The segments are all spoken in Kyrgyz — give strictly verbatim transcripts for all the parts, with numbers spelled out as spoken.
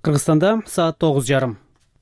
Кыргызстанда саат тогуз жарым.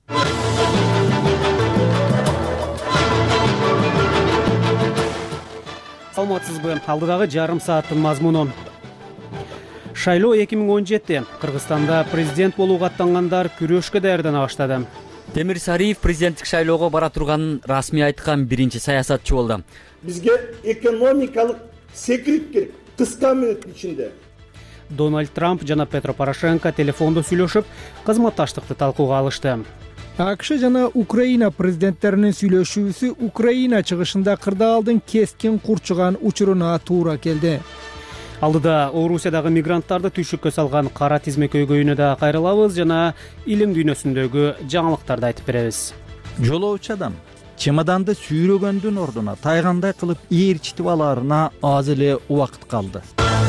Саламатсызбы? Алдыдагы жарым сааттын мазмуну. Шайлоо эки миң он жети. Кыргызстанда президент болууга аттангандар күрөшкө даярдана баштады. Темир Сариев президенттик шайлоого бара турганын расмий айткан биринчи саясатчы болду. Бизге экономикалык секирик керек кыска мүнөттүн ичинде. Дональд Трамп жана Петро Порошенко телефондо сүйлөшүп, кызматташтыкты талкууга алышты. АКШ жана Украина президенттеринин сүйлөшүүсү Украина чыгышында кырдаалдын кескин курчуган учуруна туура келди. Алдыда Орусиядагы мигранттарды түйшүккө салган кара тизме көйгөйүнө да кайрылабыз жана илим дүйнөсүндөгү жаңылыктарды айтып беребиз. Жолоочу адам чемоданды сүйрөгөндүн ордуна тайгандай кылып ээрчитип алаарына аз эле убакыт калды.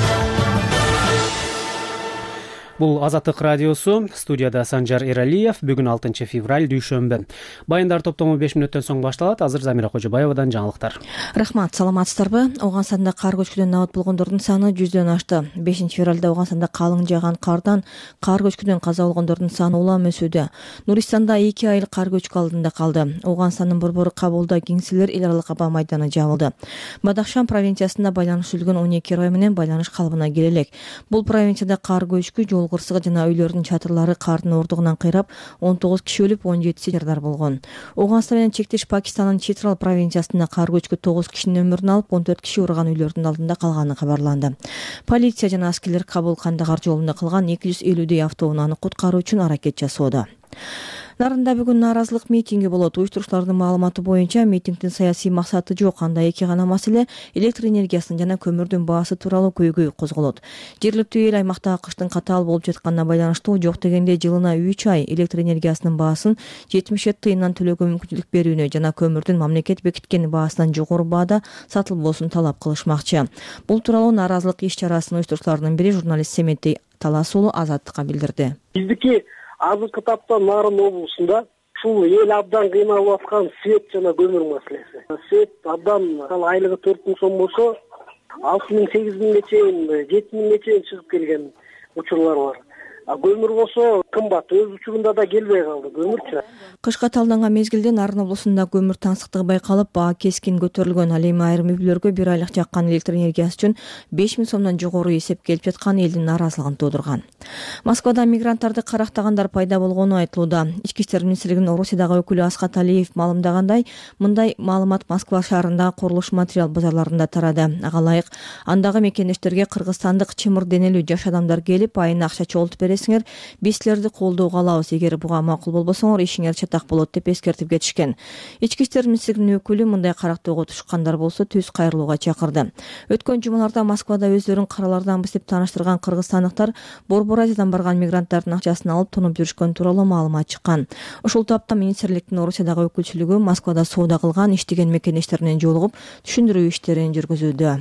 Бул Азаттык радиосу, студияда Санжар Эралиев. Бүгүн алтынчы февраль дүйшөмбү. Баяндар топтому беш мүнөттөн соң башталат. Азыр Замира Кожобаевадан жаңылыктар. Рахмат, саламатсыздарбы? Оогансанда кар көчкүдөн набат болгондордун саны жүздөн ашты. бешинчи февралда Оогансанда калың жааган кардан кар көчкүдөн каза болгондордун саны улам өсүүдө. Нурistанда эки айыл кар көчкү алдында калды. Оогансандын борбору Кабулда кеңселер эл аралык аба майданы жабылды. Бадахшан провинциясында байланыш үзүлгөн он эки район менен байланыш калыбына келе элек. Бул провинцияда кар көчкү жол кырсыгы жана үйлөрдүн чатырлары кардын ордугунан кыйрап, он тогуз киши өлүп, он жетиси жардар болгон. Оогансtan менен чектеш Пакистанын Читрал провинциясында кар көчкү тогуз кишинин өмүрүн алып, он төрт киши ураган үйлөрдүн алдында калганы кабарланды. Полиция жана аскерлер Кабул Кандагар жолунда калган эки жүз элүүдөй автоунааны куткаруу үчүн аракет жасоодо. Нарында бүгүн нааразылык митинги болот. Уюштуруучулардын маалыматы боюнча митингдин саясий максаты жок. Анда эки гана маселе электр энергиясынын жана көмүрдүн баасы тууралуу көйгөй козголот. Жергиликтүү эл аймакта кыштын катаал болуп жатканына байланыштуу жок дегенде жылына үч ай электр энергиясынын баасын жетимиш жети тыйындан төлөөгө мүмкүнчүлүк берүүнү жана көмүрдүн мамлекет бекиткен баасынан жогору баада сатылбоосун талап кылышмакчы. Бул тууралуу нааразылык иш чарасын уюштуруучулардын бири журналист Семеттей Талас уулу Азаттыкка билдирди. Биздики азыркы тапта Нарын облусунда ушул эл абдан кыйналып аткан свет жана көмүр маселеси. Свет абдан айлыгы төрт миң сом болсо, алты миң сегиз миңге чейин, жети миңге чейин чыгып келген учурлар бар. А көмүр болсо кымбат, өз учурунда да келбей калды көмүрчү. Кышка талданган мезгилде Нарын облусунда көмүр таңсыктыгы байкалып, баа кескин көтөрүлгөн. Ал эми айрым үй-бүлөлөргө бир айлык жаккан электр энергиясы үчүн беш миң сомдон жогору эсеп келип жаткан элдин нааразылыгын туудурган. Москвада мигранттарды карактагандар пайда болгону айтылууда. Ички иштер министрлигинин Орусиядагы өкүлү Аскат Алиев маалымдагандай, мындай маалымат Москва шаарындагы курулуш материал базарларында тарады. Ага ылайык андагы мекендештерге кыргызстандык чымыр денелүү жаш адамдар келип, айына акча чогултуп бересиңер, биз силерди колдоого алабыз, эгер буга макул болбосоңор ишиңер чатак болот деп эскертип кетишкен. Ички иштер министрлигинин өкүлү мындай карактоого тушкандар болсо түз кайрылууга чакырды. Өткөн жумаларда Москвада өздөрүн караларданбыз деп тааныштырган кыргызстандыктар Борбор Азиядан барган мигранттардын акчасын алып тонуп жүрүшкөн тууралуу маалымат чыккан. Ушул тапта министрликтин Орусиядагы өкүлчүлүгү Москвада соода кылган иштеген мекендештер менен жолугуп, түшүндүрүү иштерин жүргүзүүдө.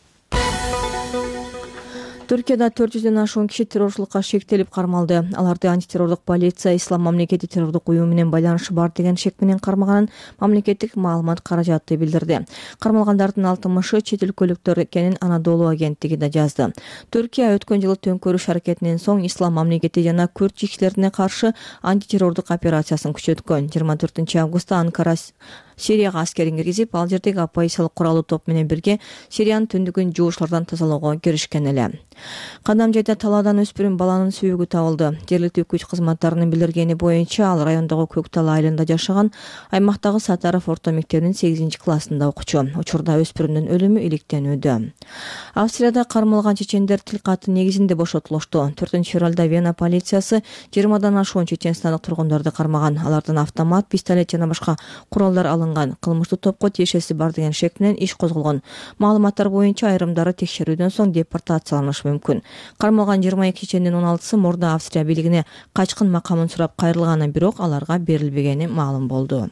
Түркияда төрт жүздөн ашуун киши террорчулукка шектелип кармалды. Аларды антитеррорлук полиция Ислам мамлекети террордук уюму менен байланышы бар деген шек менен кармаганын мамлекеттик маалымат каражаты билдирди. Кармалгандардын алтымышы чет өлкөлүктөр экенин Анадолу агенттиги да жазды. Түркия өткөн жылы төңкөрүш аракетинен соң Ислам мамлекети жана күрд жигиттерине каршы антитеррордук операциясын күчөткөн. жыйырма төртүнчү августта Анкара Сирияга аскерин киргизип, ал жердеги оппозициялык куралуу топ менен бирге Сириянын түндүгүн жугушлардан тазалоого киришкен эле. Кадам жайда талаадан өспүрүм баланын сүйөгү табылды. Жергиликтүү күч кызматтарынын билдиргени боюнча ал райондогу Көктал айылында жашаган, аймактагы Сатаров орто мектебинин сегизинчи классында окучу. Учурда өспүрүмдүн өлүмү иликтенүүдө. Австрияда кармалган чечендер тил каты негизинде бошотулушту. төртүнчү февралда Вена полициясы жыйырмадан ашуун чеченстандык тургундарды кармаган. Алардан автомат, пистолет жана башка куралдар алынган. Кылмыштуу топко тиешеси бар деген шек менен иш козголгон. Маалыматтар боюнча айрымдары текшерүүдөн соң депортацияланышы мүмкүн. Кармалган жыйырма эки чечендин он алтысы мурда Австрия бийлигине качкын макамын сурап кайрылганы, бирок аларга берилбегени маалым болду.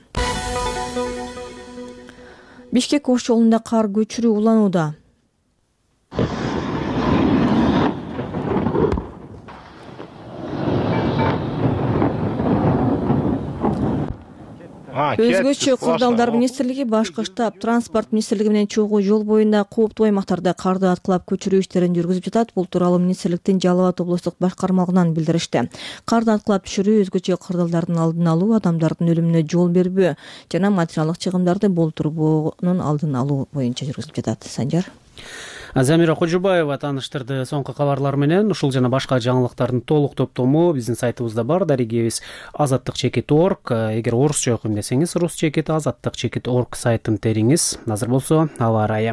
Бишкек Ош жолунда кар көчүрүү уланууда. Өзгөчө кырдаалдар министрлиги, башкы штаб, транспорт министрлиги менен чогуу жол боюнда кооптуу аймактарда карды аткылап көчүрүү иштерин жүргүзүп жатат. Бул тууралуу министрликтин Жалал Абад облустук башкармалыгынан билдиришти. Карды аткылап түшүрүү, өзгөчө кырдаалдардын алдын алуу, адамдардын өлүмүнө жол бербөө жана материалдык чыгымдарды болтурбоонун алдын алуу боюнча жүргүзүлүп жатат. Санжар Замира Кожубаева тааныштырды. Соңку кабарлар менен ушул жана башка жаңылыктардын толук топтому биздин сайтыбызда бар. Дарегебиз азаттык чекит точка орг. Эгер орусча окуйм десеңиз, рус чекит азаттык чекит точка орг сайтын териңиз. Азыр болсо аба ырайы.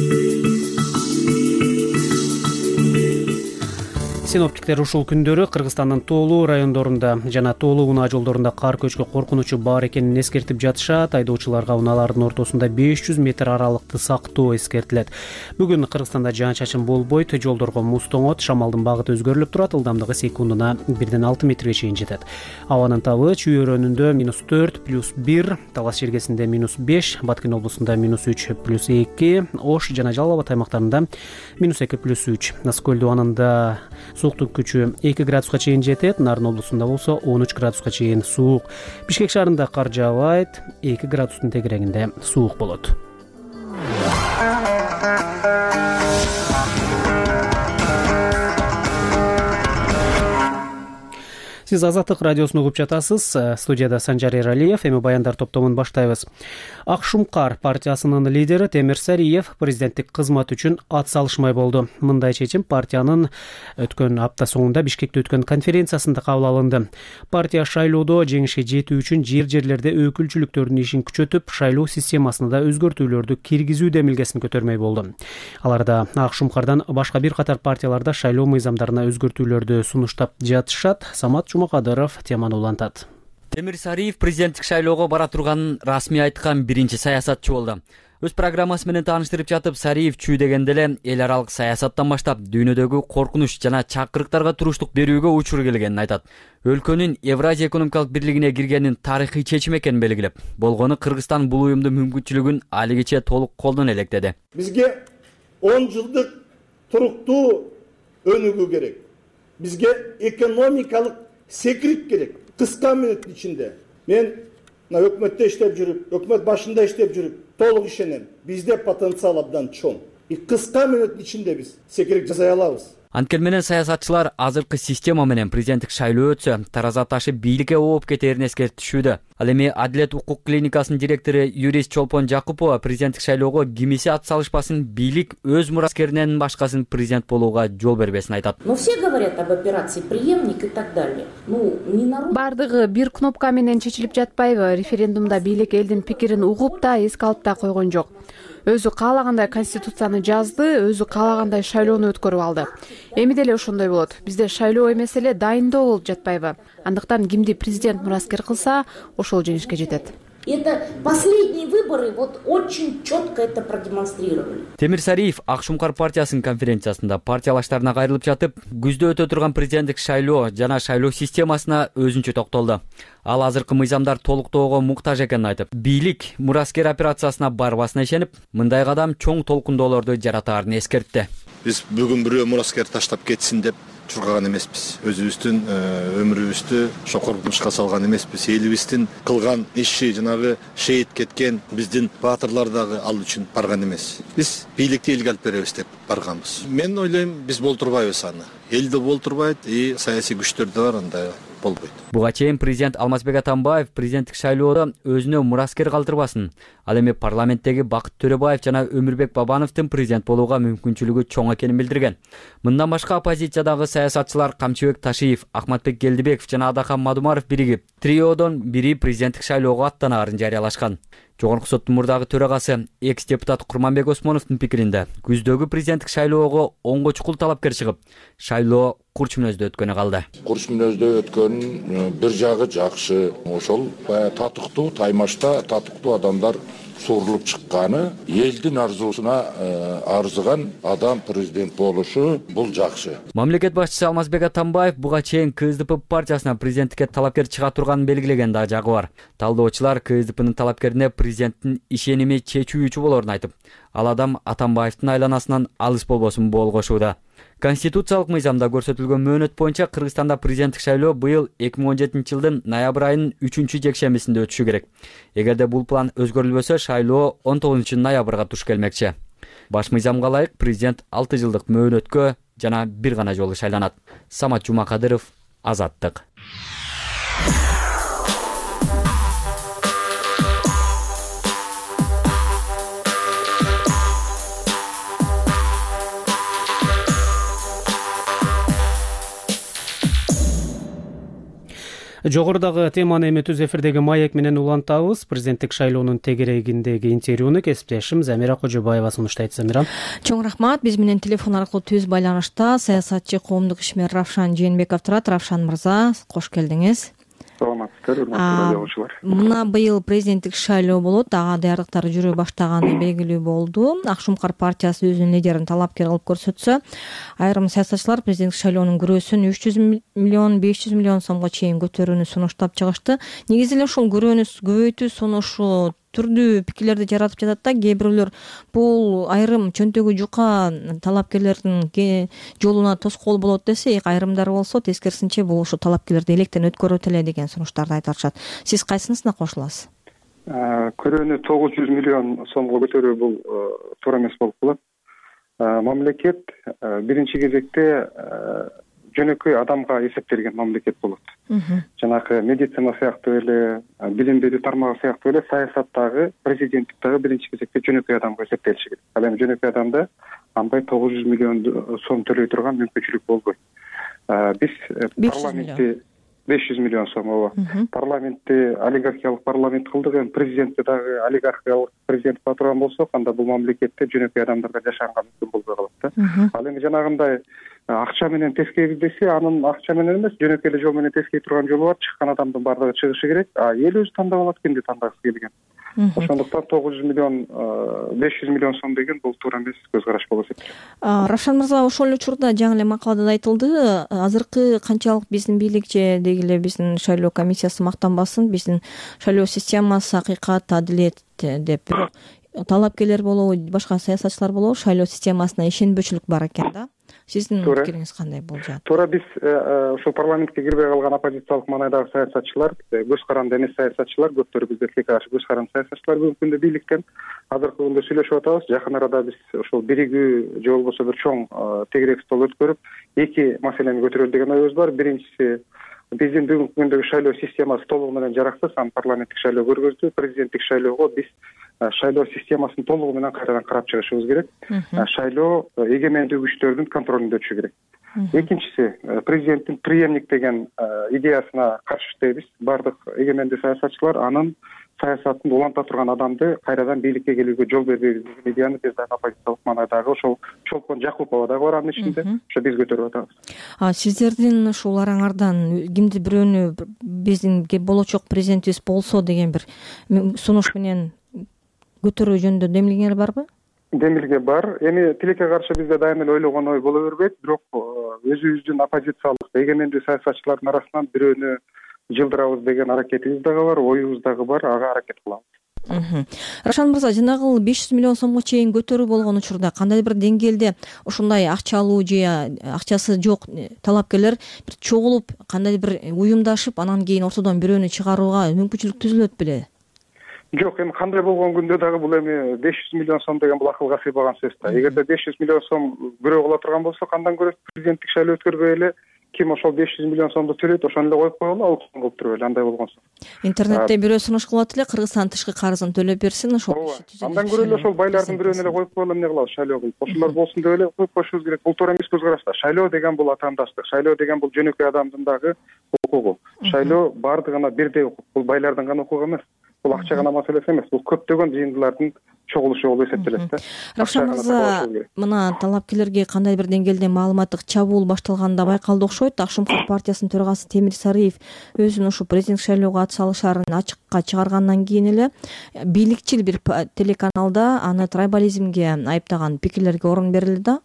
Синоптиктер ушул күндөрү Кыргызстандын тоолуу райондорунда жана тоолуу унаа жолдорунда кар көчкү коркунучу бар экенин эскертип жатышат. Айдоочуларга унаалардын ортосунда беш жүз метр аралыкты сактоо эскертилет. Бүгүн Кыргызстанда жаан-чачын болбойт, жолдорго муз тоңот, шамалдын багыты өзгөрүлүп турат, ылдамдыгы секундуна бирден алты метрге чейин жетет. Абанын табы Чүй-өрөөнүндө минус төрт плюс бир, Талас Шергесинде минус беш, Баткен облусунда минус үч плюс эки, Ош жана Жалал Абад аймактарында минус эки плюс үч. Наскөл дубанында сууктук күчү эки градуска чейин жетет, Нарын облусунда болсо он үч градуска чейин суук. Бишкек шаарында кар жаабайт, эки градустун тегерегинде суук болот. Сиз Азаттык радиосуну угуп жатасыз. Студияда Санжар Эралиев. Эми баяндар топтомун баштайбыз. Ак Шумкар партиясынын лидери Темир Сариев президенттик кызмат үчүн ат салышмай болду. Мындай чечим партиянын өткөн апта соңунда Бишкекте өткөн конференциясында кабыл алынды. Партия шайлоодо жеңишке жетүү үчүн жер жерлерде өкүлчүлүктөрдүн ишин күчөтүп, шайлоо системасына да өзгөртүүлөрдү киргизүү демилгесин көтөрмөй болду. Аларда Ак Шумкардан башка бир катар партияларда шайлоо мыйзамдарына өзгөртүүлөрдү сунуштап жатышат. Самат Жумакадыров теманы улантат. Темир Сариев президенттик шайлоого бара турганын расмий айткан биринчи саясатчы болду. Өз программасы менен тааныштырып жатып, Сариев чүй дегенде эле эл аралык саясаттан баштап дүйнөдөгү коркунуч жана чакырыктарга туруштук берүүгө учур келгенин айтат. Өлкөнүн Евразия экономикалык бирлигине киргенин тарыхый чечим экенин белгилеп, болгону Кыргызстан бул уюмдун мүмкүнчүлүгүн алигиче толук колдон электеди. Бизге он жылдык туруктуу өнүгүү керек. Бизге экономикалык секирик керек. Кыска мүнөттүн ичинде. Мен өкмөттө иштеп жүрүп, өкмөт башында иштеп жүрүп, толук ишенем. Бизде потенциал абдан чоң. И кыска мүнөттүн ичинде биз секирик жасай алабыз. Анткени менен саясатчылар азыркы система менен президенттик шайлоо өтсө, тараза ташы бийликке ооп кетерин эскертишүүдө. Ал эми Адилет укук клиникасынын директору юрист Чолпон Жакупова президенттик шайлоого кимиси ат салышпасын, бийлик өз мураскеринен башкасын президент болууга жол бербесин айтат. Но все говорят об операции преемник и так далее. Ну, не народ. Бардыгы бир кнопка менен чечилип жатпайбы? Референдумда бийлик элдин пикирин угуп да, эске алып да койгон жок. Өзү каалагандай конституцияны жазды, өзү каалагандай шайлоону өткөрүп алды. Эми деле ошондой болот. Бизде шайлоо эмес эле дайындоо болуп жатпайбы? Андыктан кимди президент мураскер кылса, ошол жеңишке жетет. Это последние выборы вот очень четко это продемонстрировали. Темир Сариев Ак Шумкар партиясынын конференциясында партиялаштарына кайрылып жатып, күздө өтө турган президенттик шайлоо жана шайлоо системасына өзүнчө токтолду. Ал азыркы мыйзамдар толуктоого муктаж экенин айтып, бийлик мураскер операциясына барбасына ишенип, мындай кадам чоң толкундоолорду жаратаарын эскертти. Биз бүгүн бирөө мураскер таштап кетсин деп чургаган эмеспиз. Өзүбүздүн өмүрүбүздү шокордушка салган эмеспиз. Элибиздин кылган иши, жанагы шейит кеткен биздин баатырлар дагы ал үчүн барган эмес. Биз бийликти элге алып беребиз деп барганбыз. Мен ойлойм, биз болтурбайбыз аны. Эл да болтурбайт, и саясий күчтөр да бар, анда болбойт. Буга чейин президент Алмазбек Атамбаев президенттик шайлоодо өзүнө мураскер калтырбасын. Ал эми парламенттеги Бакыт Төрөбаев жана Өмүрбек Бабановдун президент болууга мүмкүнчүлүгү чоң экенин билдирген. Мындан башка оппозициядагы саясатчылар Камчыбек Ташиев, Ахматбек Келдибеков жана Адахан Мадумаров биригип, триодон бири президенттик шайлоого аттанаарын жарыялашкан. Жогорку соттун мурдагы төрагасы экс-депутат Курманбек Осмоновдун пикиринде, күздөгү президенттик шайлоого онго чукул талапкер чыгып, шайлоо курч мүнөздө өткөнү калды. Курч мүнөздө өткөн бир жагы жакшы. Ошол баягы татыктуу таймашта татыктуу адамдар сурулуп чыкканы, элдин арзуусуна арзыган адам президент болушу бул жакшы. Мамлекет башчысы Алмазбек Атамбаев буга чейин КСДП партиясына президенттикке талапкер чыга турганын белгилеген да жагы бар. Талдоочулар КСДПнын талапкерине президенттин ишеними чечүүчү болорун айтып, ал адам Атамбаевдин айланасынан алыс болбосун болгошууда. Конституциялык мыйзамда көрсөтүлгөн мөөнөт боюнча Кыргызстанда президенттик шайлоо быйыл эки миң он жетинчи жылдын ноябрь айынын үчүнчү жекшембисинде өтүшү керек. Эгерде бул план өзгөрүлбөсө, шайлоо он тогузунчу ноябрга туш келмекчи. Баш мыйзамга ылайык президент алты жылдык мөөнөткө жана бир гана жолу шайланат. Самат Жумакадыров, Азаттык. Жогорудагы теманы эми түз эфирдеги маек менен улантабыз. Президенттик шайлоонун тегерегиндеги интервьюну кесиптешим Замира Кожобаева сунуштайт. Замира. Чоң рахмат. Биз менен телефон аркылуу түз байланышта саясатчы, коомдук ишмер Равшан Жээнбеков турат. Равшан мырза, кош келдиңиз. Саламатсыздар, урматтуу радиочулар. Мына быйыл президенттик шайлоо болот. Ага даярдыктар жүрө баштаганы белгилүү болду. Ак Шумкар партиясы өзүнүн лидерин талапкер кылып көрсөтсө, айрым саясатчылар президенттик шайлоонун күрөөсүн үч жүз миллион, беш жүз миллион сомго чейин көтөрүүнү сунуштап чыгышты. Негизи эле ушул күрөөнү көбөйтүү сунушу түрдүү пикирлерди жаратып жатат да. Кээ бирөөлөр бул айрым чөнтөгү жука талапкерлердин жолуна тоскоол болот десе, айрымдар болсо тескерисинче бул ушу талапкерлерди электен өткөрөт эле деген сунуштарды айтып атышат. Сиз кайсынысына кошуласыз? Көрөөнү тогуз жүз миллион сомго көтөрүү бул туура эмес болуп калат. Мамлекет биринчи кезекте жөнөкөй адамга эсептелген мамлекет болот. Жанагы медицина сыяктуу эле, билим берүү тармагы сыяктуу эле саясаттагы, президенттиктагы биринчи кезекте жөнөкөй адамга эсептелиши керек. Ал эми жөнөкөй адамда андай тогуз жүз миллион сом төлөй турган мүмкүнчүлүк болбойт. Биз парламентти беш жүз миллион сом ооба. Парламентти олигархиялык парламент кылдык, эми президентти дагы олигархиялык президент кыла турган болсок, анда бул мамлекетте жөнөкөй адамдарга жашаганга мүмкүн болбой калат да. Ал эми жанагындай акча менен тескейбиз десе, анын акча менен эмес, жөнөкөй эле жол менен тескей турган жолу бар. Чыккан адамдын баардыгы чыгышы керек. А эл өзү тандап алат кимди тандагысы келген. Ошондуктан тогуз жүз миллион, беш жүз миллион сом деген бул туура эмес көз караш болуп эсептелет. Равшан мырза, ошол эле учурда жаңы эле макалада айтылды, азыркы канчалык биздин бийликчи деги эле биздин шайлоо комиссиясы мактанбасын, биздин шайлоо системасы акыйкат, адилет деп, бирок талапкерлер болобу, башка саясатчылар болобу, шайлоо системасына ишенбөөчүлүк бар экен да. Сиздин пикириңиз кандай болжат? Туура, биз ушул парламентке кирбей калган оппозициялык маанайдагы саясатчылар, көз каранды эмес саясатчылар, көптөрү бизде тилекке каршы көз каранды саясатчылар бүгүнкү күндө бийликтен азыркы күндө сүйлөшүп атабыз. Жакын арада биз ошол биригүү же болбосо бир чоң тегерек стол өткөрүп, эки маселени көтөрөлү деген оюбуз бар. Биринчиси, биздин бүгүнкү күндөгү шайлоо системасы толугу менен жараксыз, анан парламенттик шайлоо көргөздү. Президенттик шайлоого биз шайлоо системасын толугу менен кайрадан карап чыгышыбыз керек. Шайлоо эгемендүү күчтөрдүн контролунда өтүшү керек. Экинчиси, президенттин преемник деген идеясына каршы дейбиз. Бардык эгемендүү саясатчылар анын саясатын уланта турган адамды кайрадан бийликке келүүгө жол бербейбиз деген идеяны биз дагы оппозициялык маанайдагы ошол Чолпон Жакупова дагы бар анын ичинде. Ошо биз көтөрүп атабыз. Сиздердин ушул араңардан кимди бирөөнү биздин болочок президентибиз болсо деген бир сунуш менен көтөрүү жөнүндө демилгеңер барбы? Демилге бар. Эми тилекке каршы бизде дайым эле ойлогон ой боло бербейт, бирок өзүбүздүн оппозициялык эгемендүү саясатчылардын арасынан бирөөнү жылдырабыз деген аракетибиз дагы бар, оюбуз дагы бар, ага аракет кылабыз. Равшан мырза, жанагы беш жүз миллион сомго чейин көтөрүү болгон учурда кандай бир деңгээлде ушундай акчалуу же акчасы жок талапкерлер бир чогулуп, кандай бир уюмдашып, анан кийин ортодон бирөөнү чыгарууга мүмкүнчүлүк түзүлөт беле? Жок, эми кандай болгон күндө дагы бул эми беш жүз миллион сом деген бул акылга сыйбаган сөз да. Эгерде беш жүз миллион сом күрөө кыла турган болсо, андан көрө президенттик шайлоо өткөрбөй эле ким ошол беш жүз миллион сомду төлөйт, ошону эле коюп коелу, аукцион кылып туруп эле, андай болгонсо. Интернетте бирөө сунуш кылат эле, Кыргызстан тышкы карызын төлөп берсин, ошол иши. Андан көрө эле ошол байлардын бирөөнү эле коюп коелу, эмне кылабыз, шайлоо кылып. Ошолор болсун деп эле коюп коюшубуз керек. Бул туура эмес көз караш да. Шайлоо деген бул атаандаштык. Шайлоо деген бул жөнөкөй адамдын дагы укугу. Шайлоо бардыгына бирдей укук. Бул байлардын гана укугу эмес. Бул акча гана маселеси эмес. Бул көптөгөн жыйындылардын чогулушу болуп эсептелет да. Равшан мырза, мына талапкерлерге кандай бир деңгээлде маалыматтык чабуул башталганда байкалды окшойт. Ак Шумкар партиясынын төрагасы Темир Сарыев өзүнүн ушу президенттик шайлоого ат салышарын ачыкка чыгаргандан кийин эле бийликчил бир телеканалда аны трайбализмге айыптаган пикирлерге орун берилди да.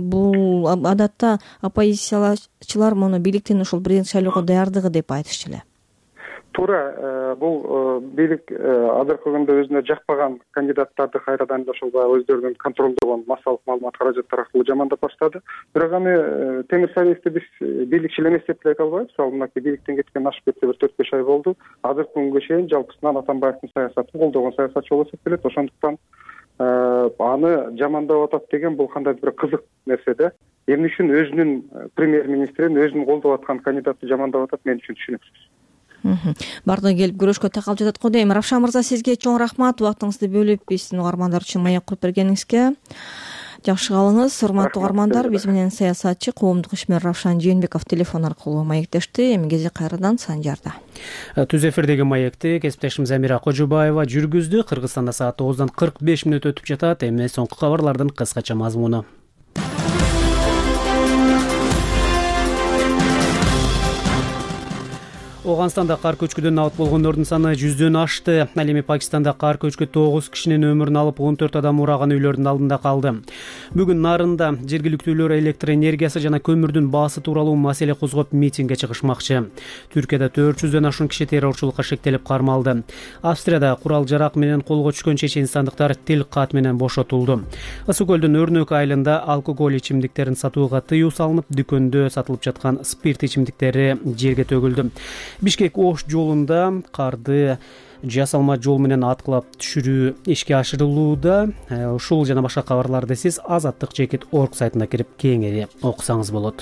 Бул адатта оппозициялачылар муну бийликтин ушул президенттик шайлоого даярдыгы деп айтышчу эле. туура, бул бийлик азыркы күндө өзүнө жакпаган кандидаттарды кайрадан эле ошол баягы өздөрүнүн контролдогон массалык маалымат каражаттары аркылуу жамандап баштады. Бирок аны Темир Сариевди биз бийликчил эмес деп деле айта албайбыз. Ал мынакей бийликтен кеткен ашып кетсе бир төрт беш ай болду. Азыркы күнгө чейин жалпысынан Атамбаевдин саясатын колдогон саясатчы болуп эсептелет. Ошондуктан аны жамандап атат деген бул кандайдыр бир кызык нерсе да. Эмне үчүн өзүнүн премьер-министрин, өзүнүн колдоп аткан кандидатты жамандап атат, мен үчүн түшүнүксүз. Бардыгы келип көрөшкө такалып жатат го дейм. Равшан мырза, сизге чоң рахмат, убактыңызды бөлүп биздин угармандар үчүн маек куруп бергениңизге. Жакшы калыңыз, урматтуу угармандар. Биз менен саясатчы, коомдук ишмер Равшан Жээнбеков телефон аркылуу маектешти. Эми кези кайрадан Санжарда. Түз эфирдеги маекти кесиптешим Замира Кожубаева жүргүздү. Кыргызстанда саат тогуздан кырк беш мүнөт өтүп жатат. Эми соңку кабарлардын кыскача мазмуну. Оганстанда кар көчкүдөн абат болгондордун саны жүздөн ашты. Ал эми Пакистанда кар көчкү тогуз кишинин өмүрүн алып, он төрт адам ураган үйлөрдүн алдында калды. Бүгүн Нарында жергиликтүүлөр электр энергиясы жана көмүрдүн баасы тууралуу маселе козгоп митингге чыгышмакчы. Түркияда төрт жүздөн ашуун киши террорчулукка шектелип кармалды. Австрияда курал жарак менен колго түшкөн чеченстандыктар тил кат менен бошотулду. Ысык көлдүн Өрнөк айылында алкоголь ичимдиктерин сатууга тыюу салынып, дүкөндө сатылып жаткан спирт ичимдиктери жерге төгүлдү. Бишкек Ош жолунда карды жасалма жол менен аткылап түшүрүү ишке ашырылууда. Ушул жана башка кабарларды сиз азаттык чекит орг сайтына кирип кеңири окусаңыз болот.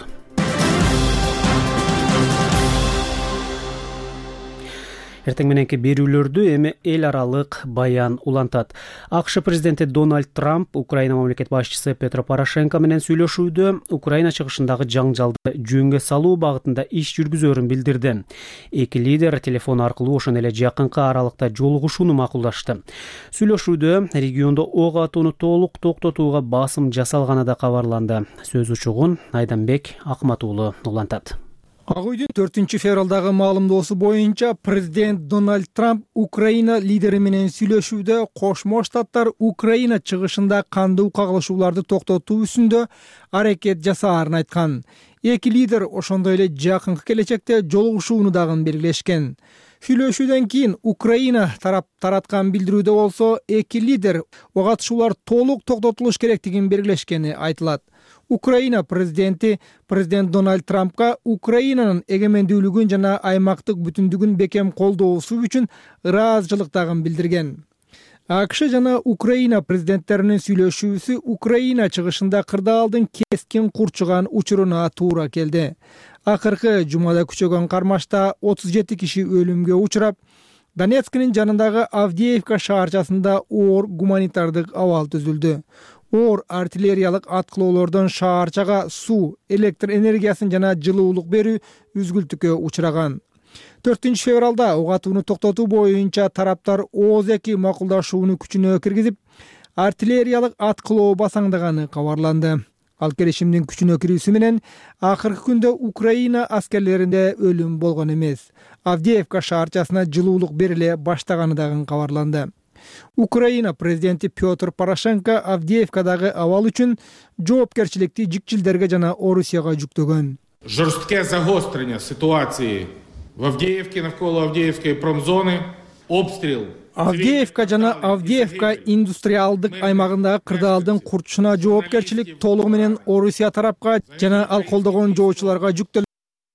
Эртең мененки берүүлөрдү эми эл аралык баян улантат. АКШ президенти Дональд Трамп Украина мамлекет башчысы Петро Порошенко менен сүйлөшүүдө Украина чыгышындагы жаңжалды жөнгө салуу багытында иш жүргүзөрүн билдирди. Эки лидер телефон аркылуу ошон эле жакынкы аралыкта жолугушууну макулдашты. Сүйлөшүүдө региондо ок атууну толук токтотууга басым жасалганы да кабарланды. Сөз учугун Айданбек Акмат уулу улантат. Ак үйдүн төртүнчү февралдагы маалымдоосу боюнча президент Дональд Трамп Украина лидери менен сүйлөшүүдө Кошмо Штаттар Украина чыгышында кандуу кагылышууларды токтотуу үстүндө аракет жасаарын айткан. Эки лидер ошондой эле жакынкы келечекте жолугушууну дагы белгилешкен. Сүйлөшүүдөн кийин Украина тарап тараткан билдирүүдө болсо, эки лидер ок атышуулар толук токтотулуш керектигин белгилешкени айтылат. Украина президенти президент Дональд Трампка Украинанын эгемендүүлүгүн жана аймактык бүтүндүгүн бекем колдоосу үчүн ыраазычылыктагын билдирген. АКШ жана Украина президенттеринин сүйлөшүүсү Украина чыгышында кырдаалдын кескин курчуган учуруна туура келди. Акыркы жумада күчөгөн кармашта отуз жети киши өлүмгө учурап, Донецктин жанындагы Авдеевка шаарчасында оор гуманитардык абал түзүлдү. Оор артиллериялык аткылоолордон шаарчага суу, электр энергиясын жана жылуулук берүү үзгүлтүккө учураган. төртүнчү февралда ок атууну токтотуу боюнча тараптар ооз эки макулдашууну күчүнө киргизип, артиллериялык аткылоо басаңдаганы кабарланды. Ал келишимдин күчүнө кирүүсү менен акыркы күндө Украина аскерлеринде өлүм болгон эмес. Авдеевка шаарчасына жылуулук бериле баштаганы дагы кабарланды. Украина президенти Петр Порошенко Авдеевкадагы абал үчүн жоопкерчиликти жикчилдерге жана Орусияга жүктөгөн. Жорстке загострення ситуації в Авдеевке, навколо Авдеевской промзоны, обстрел. Авдеевка жана Авдеевка индустриалдык аймагындагы кырдаалдын курчушуна жоопкерчилик толугу менен Орусия тарапка жана ал колдогон жоочуларга жүктөлөт.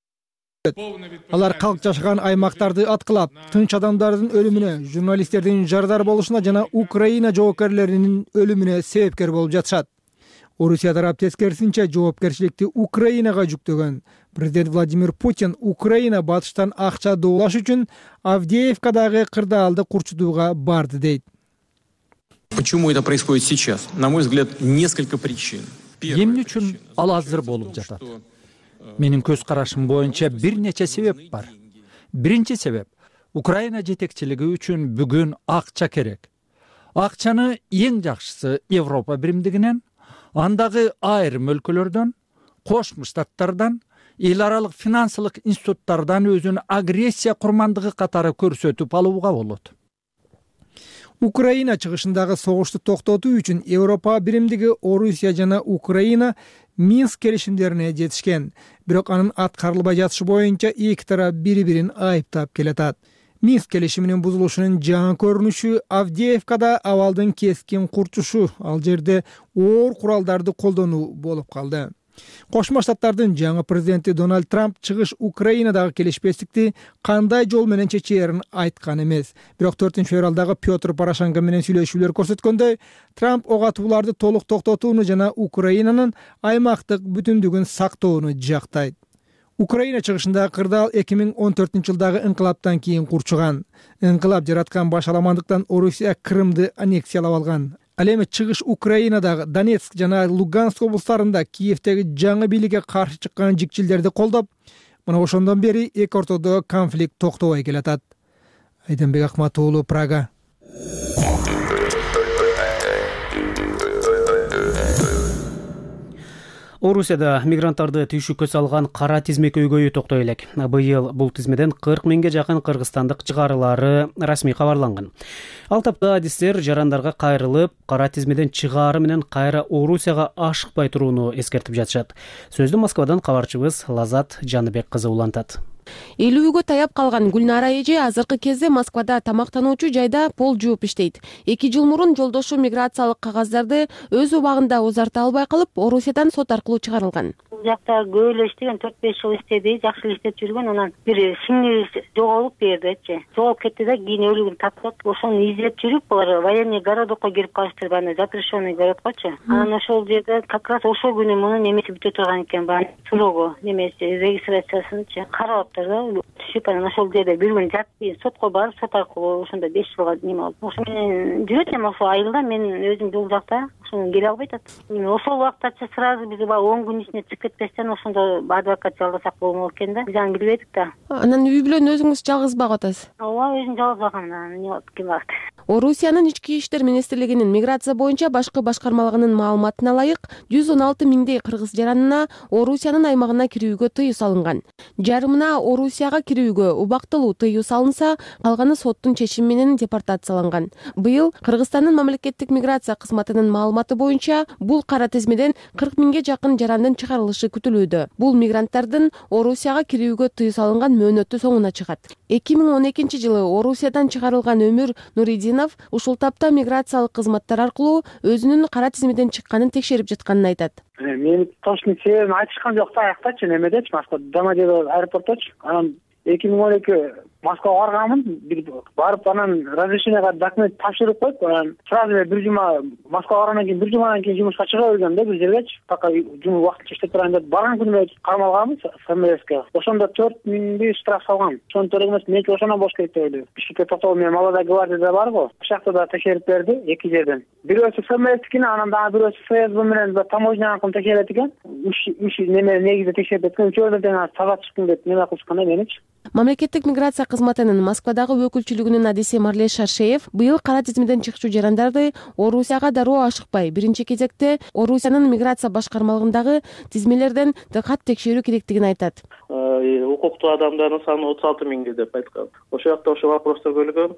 Алар калк жашаган аймактарды аткылап, тынч адамдардын өлүмүнө, журналисттердин жардар болушуна жана Украина жоокерлеринин өлүмүнө себепкер болуп жатышат. Орусия тарап тескерисинче жоопкерчиликти Украинага жүктөгөн. Президент Владимир Путин Украина батыштан акча доолаш үчүн Авдеевкадагы кырдаалды курчутууга барды дейт. Почему это происходит сейчас? На мой взгляд, несколько причин. Эмне үчүн ал азыр болуп жатат? Менин көз карашым боюнча бир нече себеп бар. Биринчи себеп — Украина жетекчилиги үчүн бүгүн акча керек. Акчаны эң жакшысы Европа биримдигинен, андагы айрым өлкөлөрдөн, Кошмо Штаттардан, эл аралык финансылык институттардан өзүн агрессия курмандыгы катары көрсөтүп алууга болот. Украина чыгышындагы согушту токтотуу үчүн Европа биримдиги Орусия жана Украина Минск келишимдерине жетишкен. Бирок анын аткарылбай жатышы боюнча эки тарап бири-бирин айыптап келатат. Минск келишиминин бузулушунун жаңы көрүнүшү Авдеевкада абалдын кескин курчушу, ал жерде оор куралдарды колдонуу болуп калды. Кошмо Штаттардын жаңы президенти Дональд Трамп чыгыш Украинадагы келишпестикти кандай жол менен чечээрин айткан эмес. Бирок төртүнчү февралдагы Петр Порошенко менен сүйлөшүүлөр көрсөткөндөй, Трамп ок атууларды толук токтотууну жана Украинанын аймактык бүтүндүгүн сактоону жактайт. Украина чыгышындагы кырдаал эки миң он төртүнчү жылдагы инкылаптан кийин курчуган. Инкылап жараткан баш аламандыктан Орусия Крымды аннексиялап алган. Ал эми чыгыш Украинадагы Донецк жана Луганск облустарында Киевдеги жаңы бийликке каршы чыккан жикчилдерди колдоп, мына ошондон бери эки ортодогу конфликт токтобой келатат. Айденбек Акмат уулу, Прага. Орусияда мигранттарды түйшүккө салган кара тизме көйгөйү токтой элек. Быйыл бул тизмеден кырк миңге жакын кыргызстандык чыгарылары расмий кабарланган. Ал тапта адистер жарандарга кайрылып, кара тизмеден чыгаары менен кайра Орусияга ашыкпай турууну эскертип жатышат. Сөздү Москвадан кабарчыбыз Лазат Жаныбек кызы улантат. элүүгө таяп калган Гүлнара эже азыркы кезде Москвада тамактануучу жайда пол жууп иштейт. эки жыл мурун жолдошу миграциялык кагаздарды өз убагында узарта албай калып, Орусиядан сот аркылуу чыгарылган. Бул жакта көп эле иштеген, төрт беш жыл иштеди, жакшы эле иштеп жүргөн, анан бир сиңири жоголуп бердичи. Жоголуп кетти да, кийин өлүгүн таптап, ошону издеп жүрүп, булар военный городокко кирип калыштыр, аны запрещенный городкочу. Анан ошол жерде как раз ошол күнү мунун немеси бүтө турган экен, баягы сурогу немеси регистрациясынчы карап түшүп, анан ошол жерде бир күн жатып, сотко барып, сот аркылуу ошондо беш жылга неме алып. Ошо менен жүрөт эми ошол айылда, мен өзүм жол жакта ошону келе албай атат. Ошол убактачы сразу биз баягы он күн ичинде чыгып кетпестен ошондо адвокат жалдасак болмок экен да. Биз аны билбедик да. Анан үй бүлөнү өзүңүз жалгыз багып атасыз? Ооба, өзүм жалгыз багам, эмне болот, ким багат. Орусиянын ички иштер министрлигинин миграция боюнча башкы башкармалыгынын маалыматына ылайык, жүз он алты миңдей кыргыз жаранына Орусиянын аймагына кирүүгө тыюу салынган. Жарымына Орусияга кирүүгө убактылуу тыюу салынса, калганы соттун чечими менен депортацияланган. Быйыл Кыргызстандын мамлекеттик миграция кызматынын маалыматы боюнча бул кара тизмеден кырк миңге жакын жарандын чыгарылышы күтүлүүдө. Бул мигранттардын Орусияга кирүүгө тыюу салынган мөөнөтү соңуна чыгат. эки миң он экинчи жылы Орусиядан чыгарылган Өмүр Нуридинов ушул тапта миграциялык кызматтар аркылуу өзүнүн кара тизмеден чыкканын текшерип жатканын айтат. Мен точно себебин айтышкан жок да, аяктачы, немедечи, Москвада, Домодедово аэропортточу. Анан эки миң он эки Москвага барганмын, барып анан разрешениега документ тапшырып коюп, анан сразу эле бир жума Москвага баргандан кийин бир жумадан кийин жумушка чыга бергем да, бир жергечи, пока жумуш вакытча иштеп турайын деп. Барган күнү кармалганбыз ФМСке. Ошондо төрт миңдей штраф салган. Ошону төлөгөмөс, мен ошондон болуш керек деп ойлойм. Бишкекке токтолуп, мен Молодая гвардияда барго, ошакта да текшерип берди эки жерден. Бирөөсү ФМСтикини, анан дагы бирөөсү ФСБ менен таможняныкын текшерет экен. Үч неме негизде текшерип экен. Үчөөдөн тең таза чыктым деп неме кылышкан меничи. Мамлекеттик миграция кызматынын Москвадагы өкүлчүлүгүнүн адиси Марлеш Шаршеев быйыл кара тизмеден чыкчу жарандарды Орусияга дароо ашыкпай, биринчи кезекте Орусиянын миграция башкармалыгындагы тизмелерден дыкат текшерүү керектигин айтат. Укуктуу адамдардын саны отуз алты миңге деп айткан. Ошол жакта ошол вопростор көрүлгөн.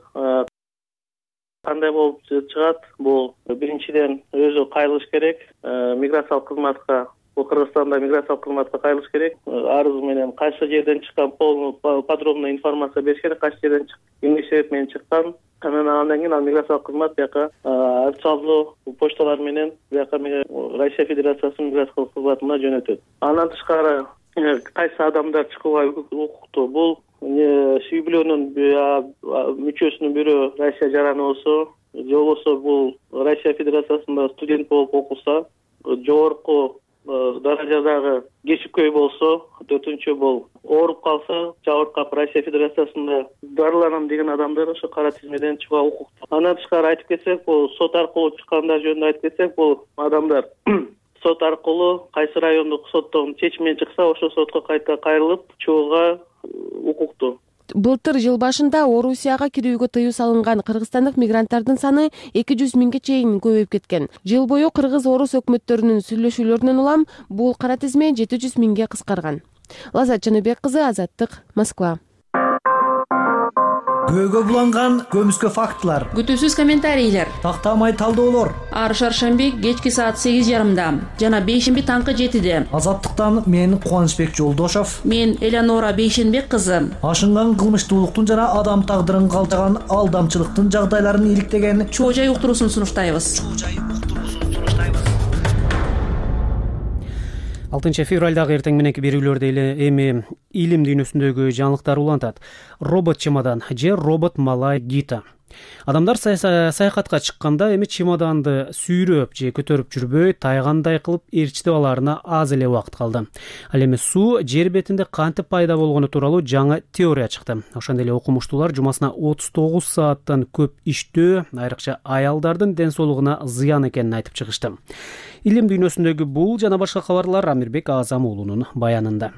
Кандай болуп чыгат? Бул биринчиден өзү кайрылыш керек, миграциялык кызматка. Бул Кыргызстанда миграциялык кызматка кайрылыш керек. Арыз менен кайсы жерден чыккан полный подробный информация бериш керек, кайсы жерден чыккан, эмне себеп менен чыккан. Анан андан кийин ал миграциялык кызмат бияка официалдуу почталар менен бияка Россия Федерациясынын миграциялык кызматына жөнөтөт. Андан тышкары кайсы адамдар чыгууга укуктуу? Бул үй бүлөнүн мүчөсүнүн бирөө Россия жараны болсо, же болбосо бул Россия Федерациясында студент болуп окуса, жогорку даражадагы кесипкөй болсо, төртүнчү бул ооруп калса, жабыркап Россия Федерациясында дарыланам деген адамдар ошо кара тизмеден чыгууга укуктуу. Андан тышкары айтып кетсек, бул сот аркылуу чыккандар жөнүндө айтып кетсек, бул адамдар сот аркылуу кайсы райондук соттон чечим менен чыкса, ошол сотко кайта кайрылып чыгууга укуктуу. Былтыр жыл башында Орусияга кирүүгө тыюу салынган кыргызстандык мигранттардын саны эки жүз миңге чейин көбөйүп кеткен. Жыл бою кыргыз-орус өкмөттөрүнүн сүйлөшүүлөрүнөн улам бул кара тизме жети жүз миңге кыскарган. Лазат Жаныбек кызы, Азаттык, Москва. көйгө буланган көмүскө фактылар, күтүүсүз комментарийлер, тактамай талдоолор. ар шаршемби кечки саат сегиз жарымда жана бейшемби таңкы жетиде. Азаттыктан мен Кубанычбек Жолдошов, мен Элеонора Бейшенбек кызы. Ашынган кылмыштуулуктун жана адам тагдырын калтырган алдамчылыктын жагдайларын иликтеген Чоо жай уктуруусун сунуштайбыз. алтынчы февралдагы эртең мененки берүүлөрдө эле эми илим дүйнөсүндөгү жаңылыктар улантат. Робот чемодан же робот малай Гита. Адамдар саякатка чыкканда эми чемоданды сүйрөп же көтөрүп жүрбөй, тайгандай кылып ээрчитип алаарына аз эле убакыт калды. Ал эми суу жер бетинде кантип пайда болгону тууралуу жаңы теория чыкты. Ошондой эле окумуштуулар жумасына отуз тогуз сааттан көп иштөө айрыкча аялдардын ден соолугуна зыян экенин айтып чыгышты. Илим дүйнөсүндөгү бул жана башка кабарлар Амирбек Азам уулунун баянында.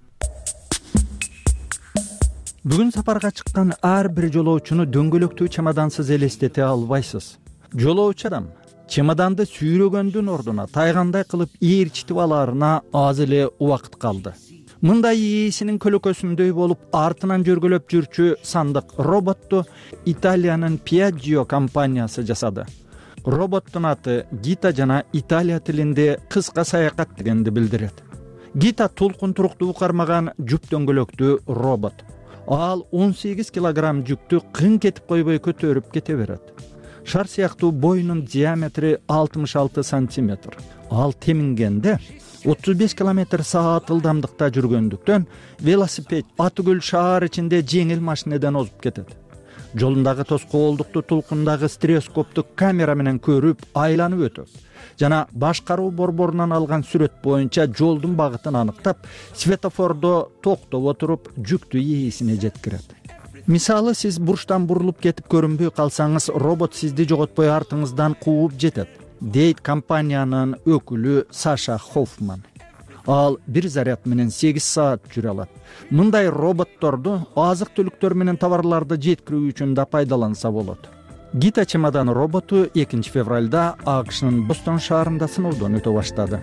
Бүгүн сапарга чыккан ар бир жолоочуну дөңгөлөктүү чемодансыз элестете албайсыз. Жолоочу адам чемоданды сүйрөгөндүн ордуна тайгандай кылып ээрчитип алаарына аз эле убакыт калды. Мындай ээсинин көлөкөсүндөй болуп артынан жөргөлөп жүрчү сандык роботту Италиянын Piaggio компаниясы жасады. Роботтун аты Гита жана Италия тилинде кыска саякат дегенди билдирет. Гита толкун туруктуу кармаган жүк дөңгөлөктүү робот. Ал он сегиз килограмм жүктү кың кетип койбой көтөрүп кете берет. Шар сыяктуу боюнун диаметри алтымыш алты сантиметр. Ал темингенде отуз беш километр саат ылдамдыкта жүргөндүктөн велосипед Атыгүл шаар ичинде жеңил машинеден озуп кетет. Жолундагы тоскоолдукту толкундагы стереоскоптук камера менен көрүп, айланып өтөт. Жана башкаруу борборунан алган сүрөт боюнча жолдун багытын аныктап, светофордо токтоп отуруп, жүктү ээсине жеткирет. Мисалы, сиз бурчтан бурулуп кетип көрүнбөй калсаңыз, робот сизди жоготпой артыңыздан кууп жетет, дейт компаниянын өкүлү Саша Хоффман. Ал бир заряд менен сегиз саат жүрө алат. Мындай роботторду азык-түлүктөр менен товарларды жеткирүү үчүн да пайдаланса болот. Гита чемодан роботу экинчи февралда АКШнын Бостон шаарында сыноодон өтө баштады.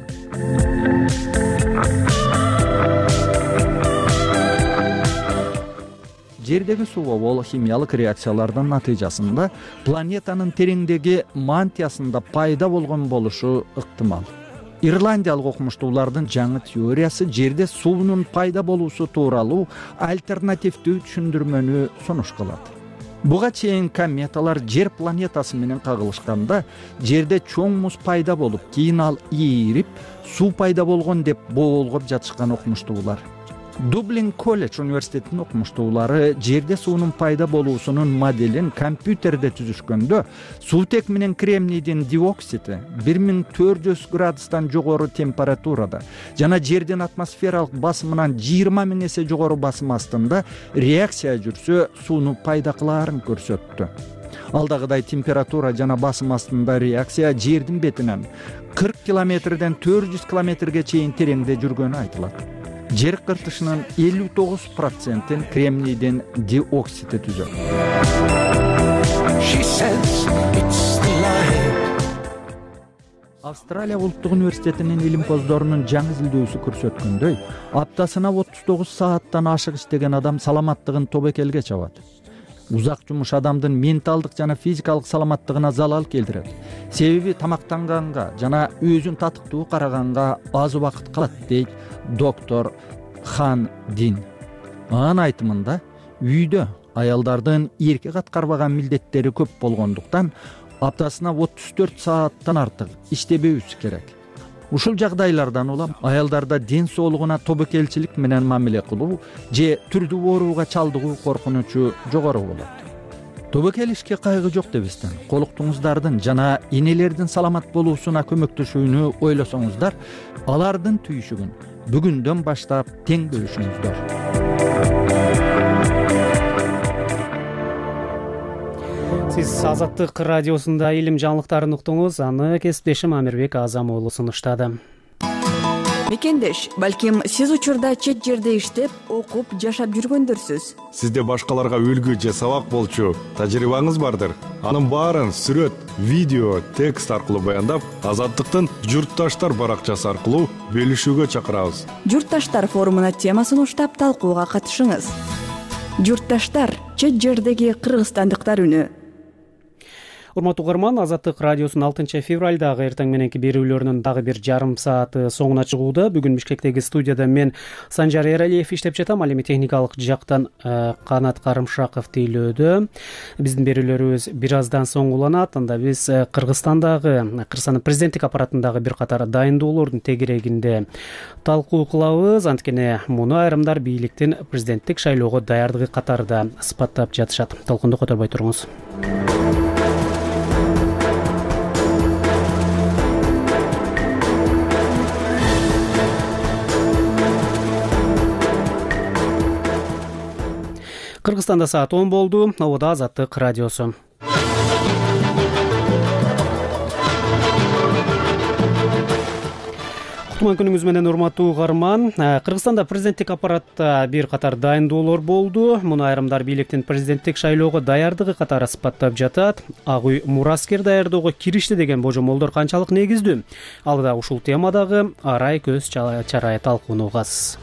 Жердеги суу химиялык реакциялардын натыйжасында планетанын тереңдеги мантиясында пайда болгон болушу ыктымал. Ирландиялык окумуштуулардын жаңы теориясы жерде суунун пайда болуусу тууралуу альтернативдүү түшүндүрмөнү сунуш кылат. Буга чейин кометалар жер планетасы менен кагылышканда жерде чоң муз пайда болуп, кийин ал ийирип, суу пайда болгон деп боолгоп жатышкан окумуштуулар. Дублин колледж университетинин окумуштуулары жерде суунун пайда болуусунун моделин компьютерде түзүшкөндө суутек менен кремнийдин диоксиди бир миң төрт жүз градустан жогору температурада жана жердин атмосфералык басымынан жыйырма миң эсе жогору басым астында реакция жүрсө сууну пайда кылаарын көрсөттү. Алдагыдай температура жана басым астында реакция жердин бетинен кырк километрден төрт жүз километрге чейин тереңде жүргөнү айтылат. Жер кыртышынын элүү тогуз процентин кремнийдин диоксиди түзөт. Австралия улуттук университетинин илимпоздорунун жаңы изилдөөсү көрсөткөндөй, аптасына отуз тогуз сааттан ашык иштеген адам саламаттыгын тобокелге чабат. Узак жумуш адамдын менталдык жана физикалык саламаттыгына залал келтирет. Себеби тамактанганга жана өзүн татыктуу караганга аз убакыт калат, дейт доктор Хан Дин. Анын айтымында, үйдө аялдардын эркек аткарбаган милдеттери көп болгондуктан аптасына отуз төрт сааттан артык иштебеүсү керек. Ушул жагдайлардан улам аялдарда ден соолугуна тобокелчилик менен мамиле кылуу же түрдүү ооруга чалдыгуу коркунучу жогору болот. Тобокелишке кайгы жок дебестен, колуктуңуздардын жана энелердин саламат болуусуна көмөктөшүүнү ойлосоңуздар, алардын түйшүгүн бүгүндөн баштап тең бөлүшүңүздөр. Сиз Азаттык радиосунда илим жаңылыктарын уктуңуз, аны кесиптешим Амирбек Азам уулу сунуштады. Мекендеш, балким сиз учурда чет жерде иштеп, окуп, жашап жүргөндөрсүз. Сизде башкаларга үлгү же сабак болчу тажрыйбаңыз бардыр. Анын баарын сүрөт, видео, текст аркылуу баяндап, Азаттыктын журтташтар баракчасы аркылуу бөлүшүүгө чакырабыз. Журтташтар форумуна тема сунуштап, талкууга катышыңыз. Журтташтар, чет жердеги кыргызстандыктар үнү. Урматтуу угарман, Азаттык радиосунун алтынчы февралдагы эртең мененки берүүлөрүнүн дагы бир жарым сааты соңуна чыгууда. Бүгүн Бишкектеги студияда мен Санжар Эралиев иштеп жатам. Ал эми техникалык жактан Канат Карымшаков тейлөөдө. Биздин берүүлөрүбүз бир аздан соң уланат. Анда биз Кыргызстандагы, Кыргызстандын президенттик аппаратындагы бир катар дайындоолордун тегерегинде талкуу кылабыз. Анткени муну айрымдар бийликтин президенттик шайлоого даярдыгы катарында сыпаттап жатышат. Толкунду которбой туруңуз. Кыргызстанда саат он болду. Обода Азаттык радиосу. Кутман күнүңүз менен, урматтуу угарман. Кыргызстанда президенттик аппаратта бир катар дайындоолор болду. Муну айрымдар бийликтин президенттик шайлоого даярдыгы катары сыпаттап жатат. Ак үй мураскер даярдоого киришти деген божомолдор канчалык негиздүү? Алда ушул темадагы арай көз чарай талкуунугас.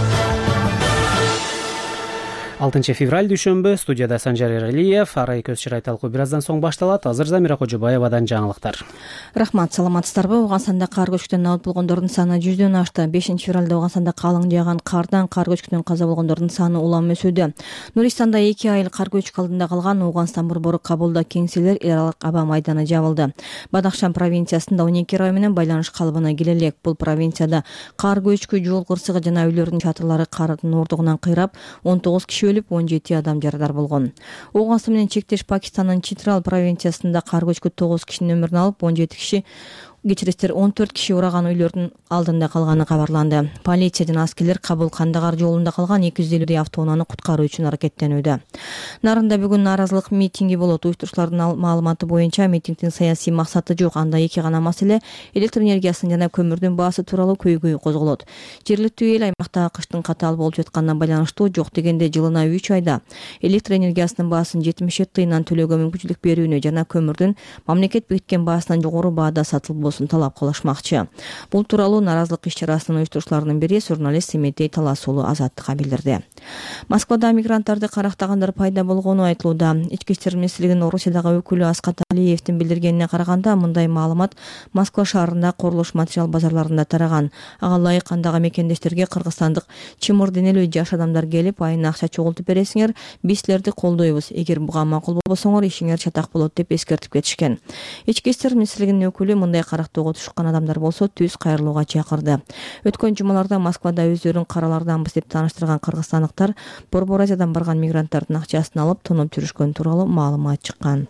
алтынчы февраль дүйшөмбү, студияда Санжар Эралиев. Арай көз чарай талкуу бир аздан соң башталат. Азыр Замира Кожобаевадан жаңылыктар. Рахмат, саламатсыздарбы? Ооганстанда кар көчкүдөн абад болгондордун саны жүздөн ашты. бешинчи февралда Ооганстанда калың жааган кардан кар көчкүдөн каза болгондордун саны улам өсүүдө. Нурistанда эки айыл кар көчкү алдында калган Ооганстан борбору Кабулда кеңселер эл аралык аба майданы жабылды. Бадахшан провинциясында он эки район менен байланыш калыбына келе элек. Бул провинцияда кар көчкү, жол кырсыгы жана үйлөрдүн чатырлары кардын ордугунан кыйрап, он тогуз киши өлүп, он жети адам жарадар болгон. Ооганстан менен чектеш Пакистандын Читрал провинциясында кар көчкү тогуз кишинин өмүрүн алып, он жети киши кечиристер он төрт киши ураган үйлөрдүн алдында калганы кабарланды. Полиция жана аскерлер Кабул Кандагар жолунда калган эки жүз элүүдөй автоунааны куткаруу үчүн аракеттенүүдө. Нарында бүгүн нааразылык митинги болот. Уюштуруучулардын маалыматы боюнча митингдин саясий максаты жок. Анда эки гана маселе — электр энергиясынын жана көмүрдүн баасы тууралуу көйгөй козголот. Жергиликтүү эл аймактагы кыштын катаал болуп жатканына байланыштуу, жок дегенде жылына үч айда электр энергиясынын баасын жетимиш жети тыйындан төлөөгө мүмкүнчүлүк берүүнү жана көмүрдүн мамлекет бекиткен баасынан жогору баада сатылып талап кылышмакчы. Бул тууралуу нааразылык иш-чарасынын уюштуруучуларынын бири журналист Семетей Таласуулу Азаттыкка билдирди. Москвада мигранттарды карактагандар пайда болгону айтылууда. Ички иштер министрлигинин Орусиядагы өкүлү Аскат Алиевдин билдиргенине караганда, мындай маалымат Москва шаарында курулуш материал базарларында тараган. Ага ылайык андагы мекендештерге кыргызстандык чымыр денелүү жаш адамдар келип, айына акча чогултуп бересиңер, биз силерди колдойбуз. Эгер буга макул болбосоңор, ишиңер чатак болот деп эскертип кетишкен. Ички иштер министрлигинин өкүлү мындай карактоого түшкөн адамдар болсо түз кайрылууга чакырды. Өткөн жумаларда Москвада өздөрүн караларданбыз деп тааныштырган кыргызстандыктар Борбор Азиядан барган мигранттардын акчасын алып тонуп жүрүшкөн тууралуу маалымат чыккан.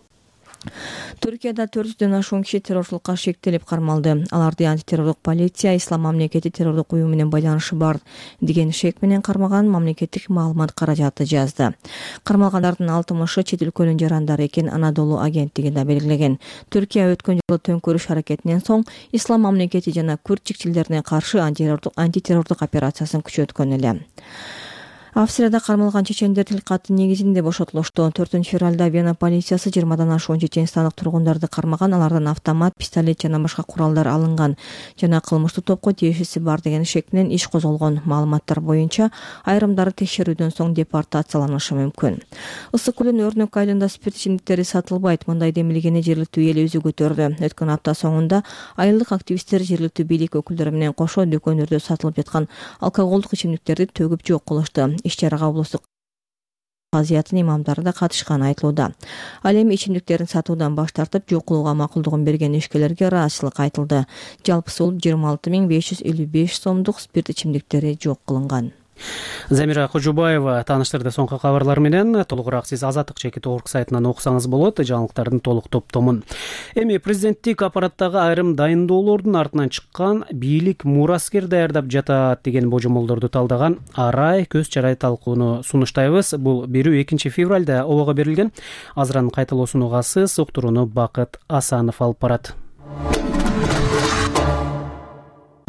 Түркияда төрт жүздөн ашуун киши террорчулукка шектелип кармалды. Аларды антитеррорлук полиция Ислам мамлекети террордук уюму менен байланышы бар деген шек менен кармаган мамлекеттик маалымат каражаты жазды. Кармалгандардын алтымышы чет өлкөнүн жарандары экен, Анадолу агенттиги да белгилеген. Түркия өткөн жылы төңкөрүш аракетинен соң Ислам мамлекети жана күрд чикчилдерине каршы антитеррордук операциясын күчөткөн эле. Австрияда кармалган чечендер тилкаты негизинде бошотулушту. төртүнчү февралда Вена полициясы жыйырмадан ашуун чеченстандык тургундарды кармаган, алардан автомат, пистолет жана башка куралдар алынган жана кылмыштуу топко тиешеси бар деген шек менен иш козголгон. Маалыматтар боюнча айрымдары текшерүүдөн соң депортацияланышы мүмкүн. Ысык көлүн Өрнөк айылында спирт ичимдиктери сатылбайт. Мындай демилгени жергиликтүү эл өзү көтөрдү. Өткөн апта соңунда айылдык активисттер жергиликтүү бийлик өкүлдөрү менен кошо дүкөндөрдө сатылып жаткан алкоголдук ичимдиктерди төгүп жок кылышты. Иш-чарага облустук казыятын имамдары да катышканы айтылууда. Ал эми ичимдиктерин сатуудан баш тартып, жок кылууга макулдугун берген ишкерлерге ыраазычылык айтылды. Жалпысы болуп жыйырма алты миң беш жүз элүү беш сомдук спирт ичимдиктери жок кылынган. Замира Кожобаева тааныштырды соңку кабарлар менен. Толугураак сиз Азаттык чекит орг сайтынан окусаңыз болот, жаңылыктардын толук топтомун. Эми президенттик аппараттагы айрым дайындоолордун артынан чыккан бийлик мураскер даярдап жатат деген божомолдорду талдаган арай көз чарай талкууну сунуштайбыз. Бул берүү экинчи февралда обого берилген. Азыран кайталоосун угасыз, уктурууну Бакыт Асанов алып барат.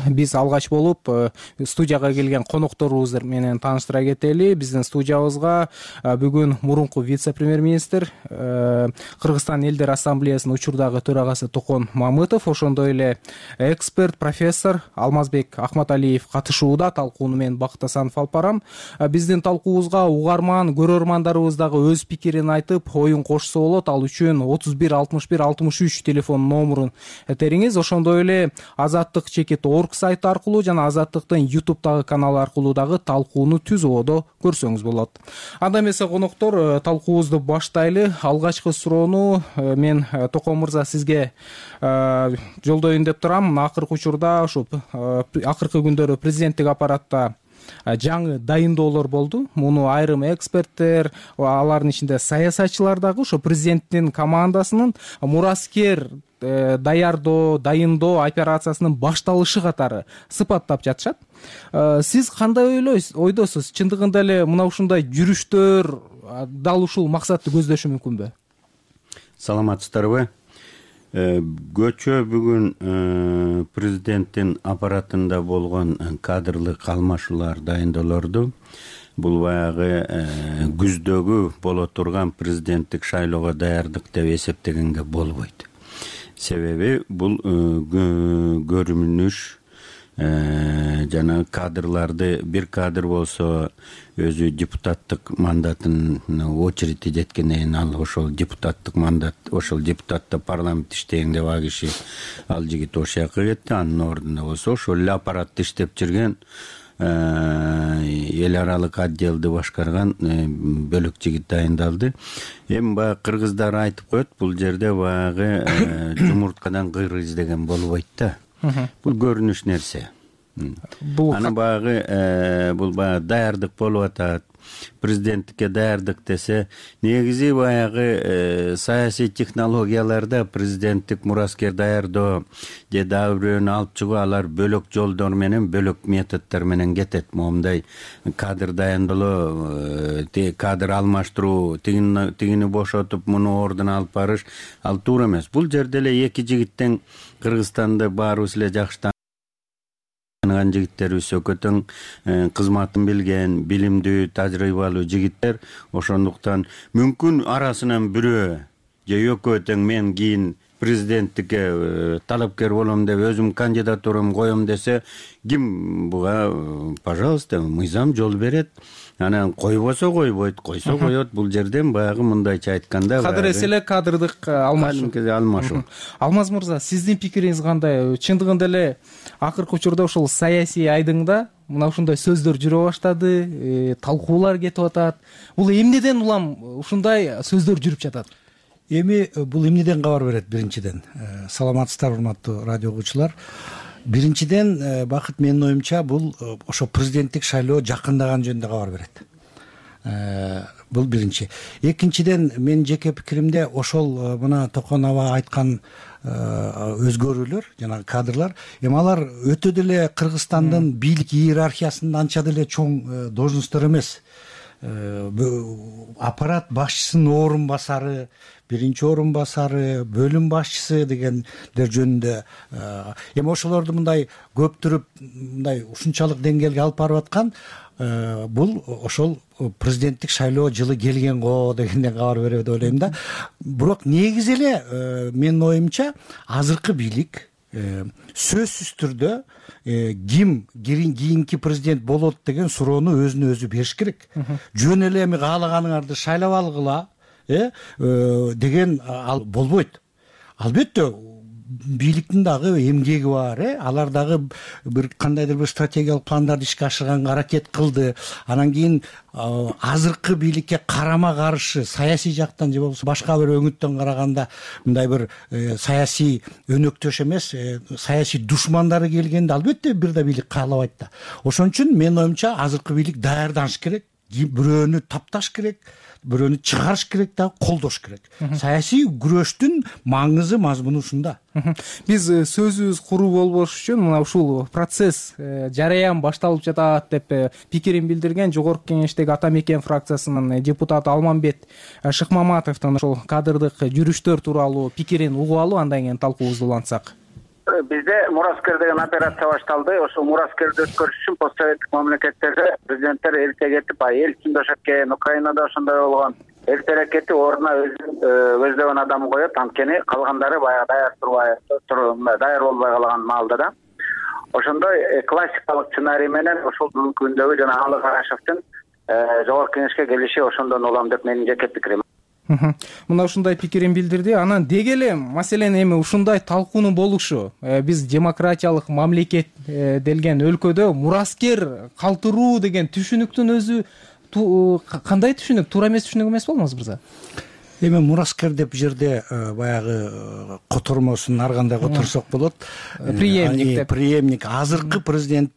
биз алгач болуп студияга келген конокторубуз менен тааныштыра кетели. Биздин студиябызга бүгүн мурунку вице-премьер министр, Кыргызстан элдер ассамблеясынын учурдагы төрагасы Токон Мамытов, ошондой эле эксперт, профессор Алмазбек Ахматалиев катышууда. Талкууну мен Бакыт Асанов алып барам. Биздин талкуубузга угарман, көрөрмандарыбыз дагы өз пикирин айтып, оюн кошсо болот. Ал үчүн отуз бир алтымыш бир алтымыш үч телефон номурун териңиз. Ошондой эле Азаттык чекит орг сайты аркылуу жана Азаттыктын ютубтагы каналы аркылуу дагы талкууну түз ободо көрсөңүз болот. Анда эмесе коноктор, талкуубузду баштайлы. Алгачкы суроону мен Токон мырза сизге жолдоюн деп турам. Акыркы учурда ушу акыркы күндөрү президенттик аппаратта жаңы дайындоолор болду. Муну айрым эксперттер, алардын ичинде саясатчылар дагы ошо президенттин командасынын мураскер даярдоо, дайындоо операциясынын башталышы катары сыпаттап жатышат. Сиз кандай ойдосуз? Чындыгында эле мына ушундай жүрүштөр дал ушул максатты көздөшү мүмкүнбү? Саламатсыздарбы? Көчө бүгүн президенттин аппаратында болгон кадрлык алмашуулар, дайындоолорду бул баягы күздөгү боло турган президенттик шайлоого даярдык деп эсептегенге болбойт. Себеби бул көрүнүш жана кадрларды, бир кадр болсо өзү депутаттык мандатын очереди жеткенден кийин ал ошол депутаттык мандат, ошол депутатта парламент иштейин деп ал киши, ал жигит ошол жака кетти. Анын ордуна болсо ошол эле аппаратты иштеп жүргөн, эл аралык отделди башкарган бөлөк жигит дайындалды. Эми баягы кыргыздар айтып коет, бул жерде баягы жумурткадан кыйры издеген болбойт да. Бул көрүнүш нерсе. Аны баягы бул баягы даярдык болуп атат. Президенттикке даярдык десе, негизи баягы саясий технологияларда президенттик мураскер даярдоо же дагы бирөөнү алып чыгуу, алар бөлөк жолдор менен, бөлөк методдор менен кетет. Момундай кадр дайындоо, кадр алмаштыруу, тигини бошотуп муну ордуна алып барыш, ал туура эмес. Бул жерде эле эки жигиттен Кыргызстанда баарыбыз эле жакшы таныган жигиттерибиз, өкөтөң кызматын билген, билимдүү, тажрыйбалуу жигиттер. Ошондуктан мүмкүн арасынан бирөө же экөө тең мен кийин президенттикке талапкер болом деп өзүм кандидатурамды коем десе, ким буга, пожалуйста, мыйзам жол берет. Анан койбосо койбойт, койсо коет. Бул жерден баягы мындайча айтканда кадыр эселе кадрдык алмашуу. Алмаз мырза, сиздин пикириңиз кандай? Чындыгында эле акыркы учурда ушул саясий айдыңда мына ушундай сөздөр жүрө баштады, талкуулар кетип атат. Бул эмнеден улам ушундай сөздөр жүрүп жатат? Эми бул эмнеден кабар берет? Биринчиден, саламатсыздар урматтуу радио угуучулар. Биринчиден, Бакыт, менин оюмча бул ошо президенттик шайлоо жакындаган жөнүндө кабар берет. Бул биринчи. Экинчиден, менин жеке пикиримде ошол мына Токон аба айткан өзгөрүүлөр, жана кадрлар, эми алар өтө деле Кыргызстандын бийлик иерархиясынын анча деле чоң должносттор эмес. Аппарат башчысынын орун басары, биринчи орун басары, бөлүм башчысы дегендер жөнүндө эми ошолорду мындай көптүрүп, мындай ушунчалык деңгээлге алып барып аткан бул ошол президенттик шайлоо жылы келген го дегенден кабар берет деп ойлойм да. Бирок негизи эле менин оюмча азыркы бийлик сөзсүз түрдө ким кийинки президент болот деген суроону өзүнө өзү бериш керек. Жөн эле эми каалаганыңарды шайлап алгыла деген ал болбойт. Албетте бийликтин дагы эмгеги бар, алар дагы бир кандайдыр бир стратегиялык пландарды ишке ашырганга аракет кылды. Анан кийин азыркы бийликке карама каршы саясий жактан же болбосо башка бир өңүттөн караганда мындай бир саясий өнөктөш эмес, саясий душмандары келгенде албетте бир да бийлик каалабайт да. Ошон үчүн менин оюмча азыркы бийлик даярданыш керек, бирөөнү тапташ керек, бирөөнү чыгарыш керек да, колдош керек. Саясий күрөштүн маңызы, мазмуну ушунда. Биз сөзүбүз куруу болбош үчүн мына ушул процесс, жараян башталып жатат деп пикирин билдирген Жогорку Кеңештеги Ата Мекен фракциясынын депутаты Алмамбет Шыкмаматовдун ошол кадрдык жүрүштөр тууралуу пикирин угуп алып, андан кийин талкуубузду улантсак. бизде мураскер деген операция башталды. Ошол мураскерди өткөрүш үчүн постсоветтик мамлекеттерде президенттер эрте кетип, баягы Ельцин да кеткен, Украинада ошондой болгон. Эртерээк кетип, ордуна көздөгөн адам коет, анткени калгандары баягы даяр турбай, даяр болбой калган маалда да. Ошондой классикалык сценарий менен ошол бүгүнкү күндөгү жана Алы Карашевдин жогорку кеңешке келиши ошондон улам деп менин жеке пикирим. Мына ушундай пикирин билдирди. Анан деги эле маселен эми ушундай талкуунун болушу, биз демократиялык мамлекет делген өлкөдө мураскер калтыруу деген түшүнүктүн өзү кандай түшүнүк? Туура эмес түшүнүк эмес болмосу мырза? Эми мураскер деп жерде баягы котормосун ар кандай которсок болот. Преемник деп. Преемник азыркы президент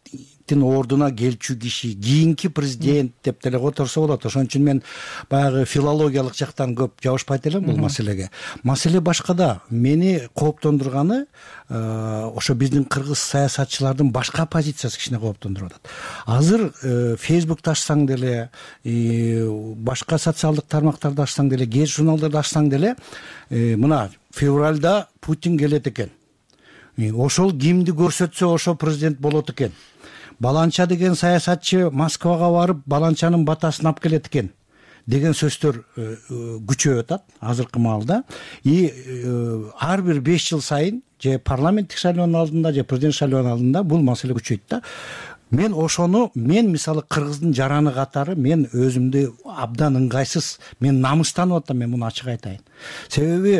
ордуна келчү киши, кийинки президент деп деле которсо болот. Ошон үчүн мен баягы филологиялык жактан көп жабышпайт элем бул маселеге. Маселе башкада. Мени кооптондурганы ошо биздин кыргыз саясатчылардын башка позициясы кичине кооптондуруп атат. Азыр Facebook ачсаң деле, башка социалдык тармактарды ачсаң деле, гез журналдарды ачсаң деле, мына февралда Путин келет экен. Ошол кимди көрсөтсө ошо президент болот экен. Баланча деген саясатчы Москвага барып, Баланчанын батасын алып келет экен деген сөздөр күчөйүп атат азыркы маалда. И ар бир беш жыл сайын же парламенттик шайлоонун алдында, же президент шайлоонун алдында бул маселе күчөйт да. Мен ошону, мен мисалы кыргыздын жараны катары мен өзүмдү абдан ыңгайсыз, мен намыстанып атам, мен муну ачык айтайын. Себеби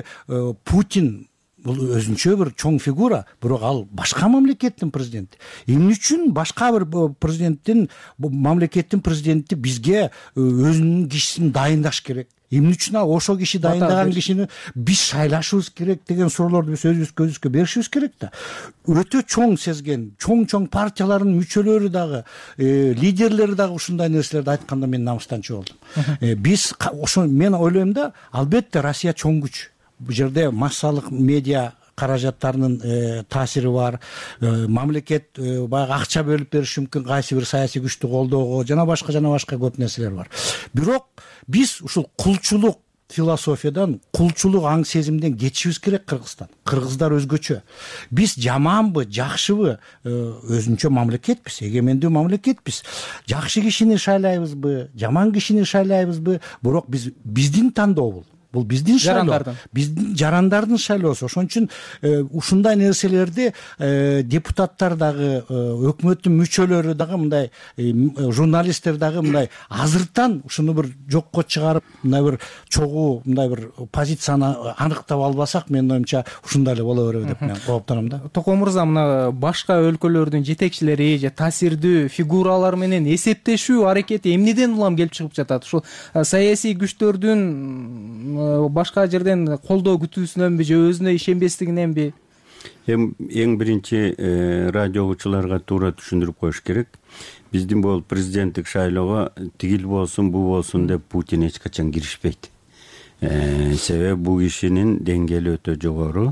Путин бул өзүнчө бир чоң фигура, бирок ал башка мамлекеттин президенти. Эмне үчүн башка бир президенттин, мамлекеттин президенти бизге өзүнүн кишисин дайындаш керек? Эмне үчүн ошо киши дайындаган кишини биз шайлашыбыз керек деген суроолорду биз өзүбүзгө өзүбүзгө беришибиз керек да. Өтө чоң сезген, чоң-чоң партиялардын мүчөлөрү дагы, лидерлери дагы ушундай нерселерди айтканда мен намыстанчу болдум. Биз ошо мен ойлойм да, албетте Россия чоң күч. Бул жерде массалык медиа каражаттарынын таасири бар. Мамлекет баягы акча бөлүп бериши мүмкүн кайсы бир саясий күчтү колдоого, жана башка жана башка көп нерселер бар. Бирок биз ушул кулчулук философиядан, кулчулук аң сезимден кетишибиз керек Кыргызстан. Кыргыздар өзгөчө. Биз жаманбы, жакшыбы, өзүнчө мамлекетпиз, эгемендүү мамлекетпиз. Жакшы кишини шайлайбызбы, жаман кишини шайлайбызбы, бирок биз биздин тандоо бул. Бул биздин шайлоо, биздин жарандардын шайлоосу. Ошон үчүн ушундай нерселерди депутаттар дагы, өкмөттүн мүчөлөрү дагы, мындай журналисттер дагы мындай азыртан ушуну бир жокко чыгарып, мындай бир чогуу, мындай бир позицияны аныктап албасак, менин оюмча ушундай эле боло береби деп мен кооптоном да. Токоо мырза, мына башка өлкөлөрдүн жетекчилери же таасирдүү фигуралар менен эсептешүү аракети эмнеден улам келип чыгып жатат? Ушул саясий күчтөрдүн башка жерден колдоо күтүүсүнөнбү же өзүнө ишенбестигиненби? Эми эң биринчи радио угуучуларга туура түшүндүрүп коюш керек. Биздин бул президенттик шайлоого тигил болсун, бу болсун деп Путин эч качан киришпейт. Себеби бул кишинин деңгээли өтө жогору.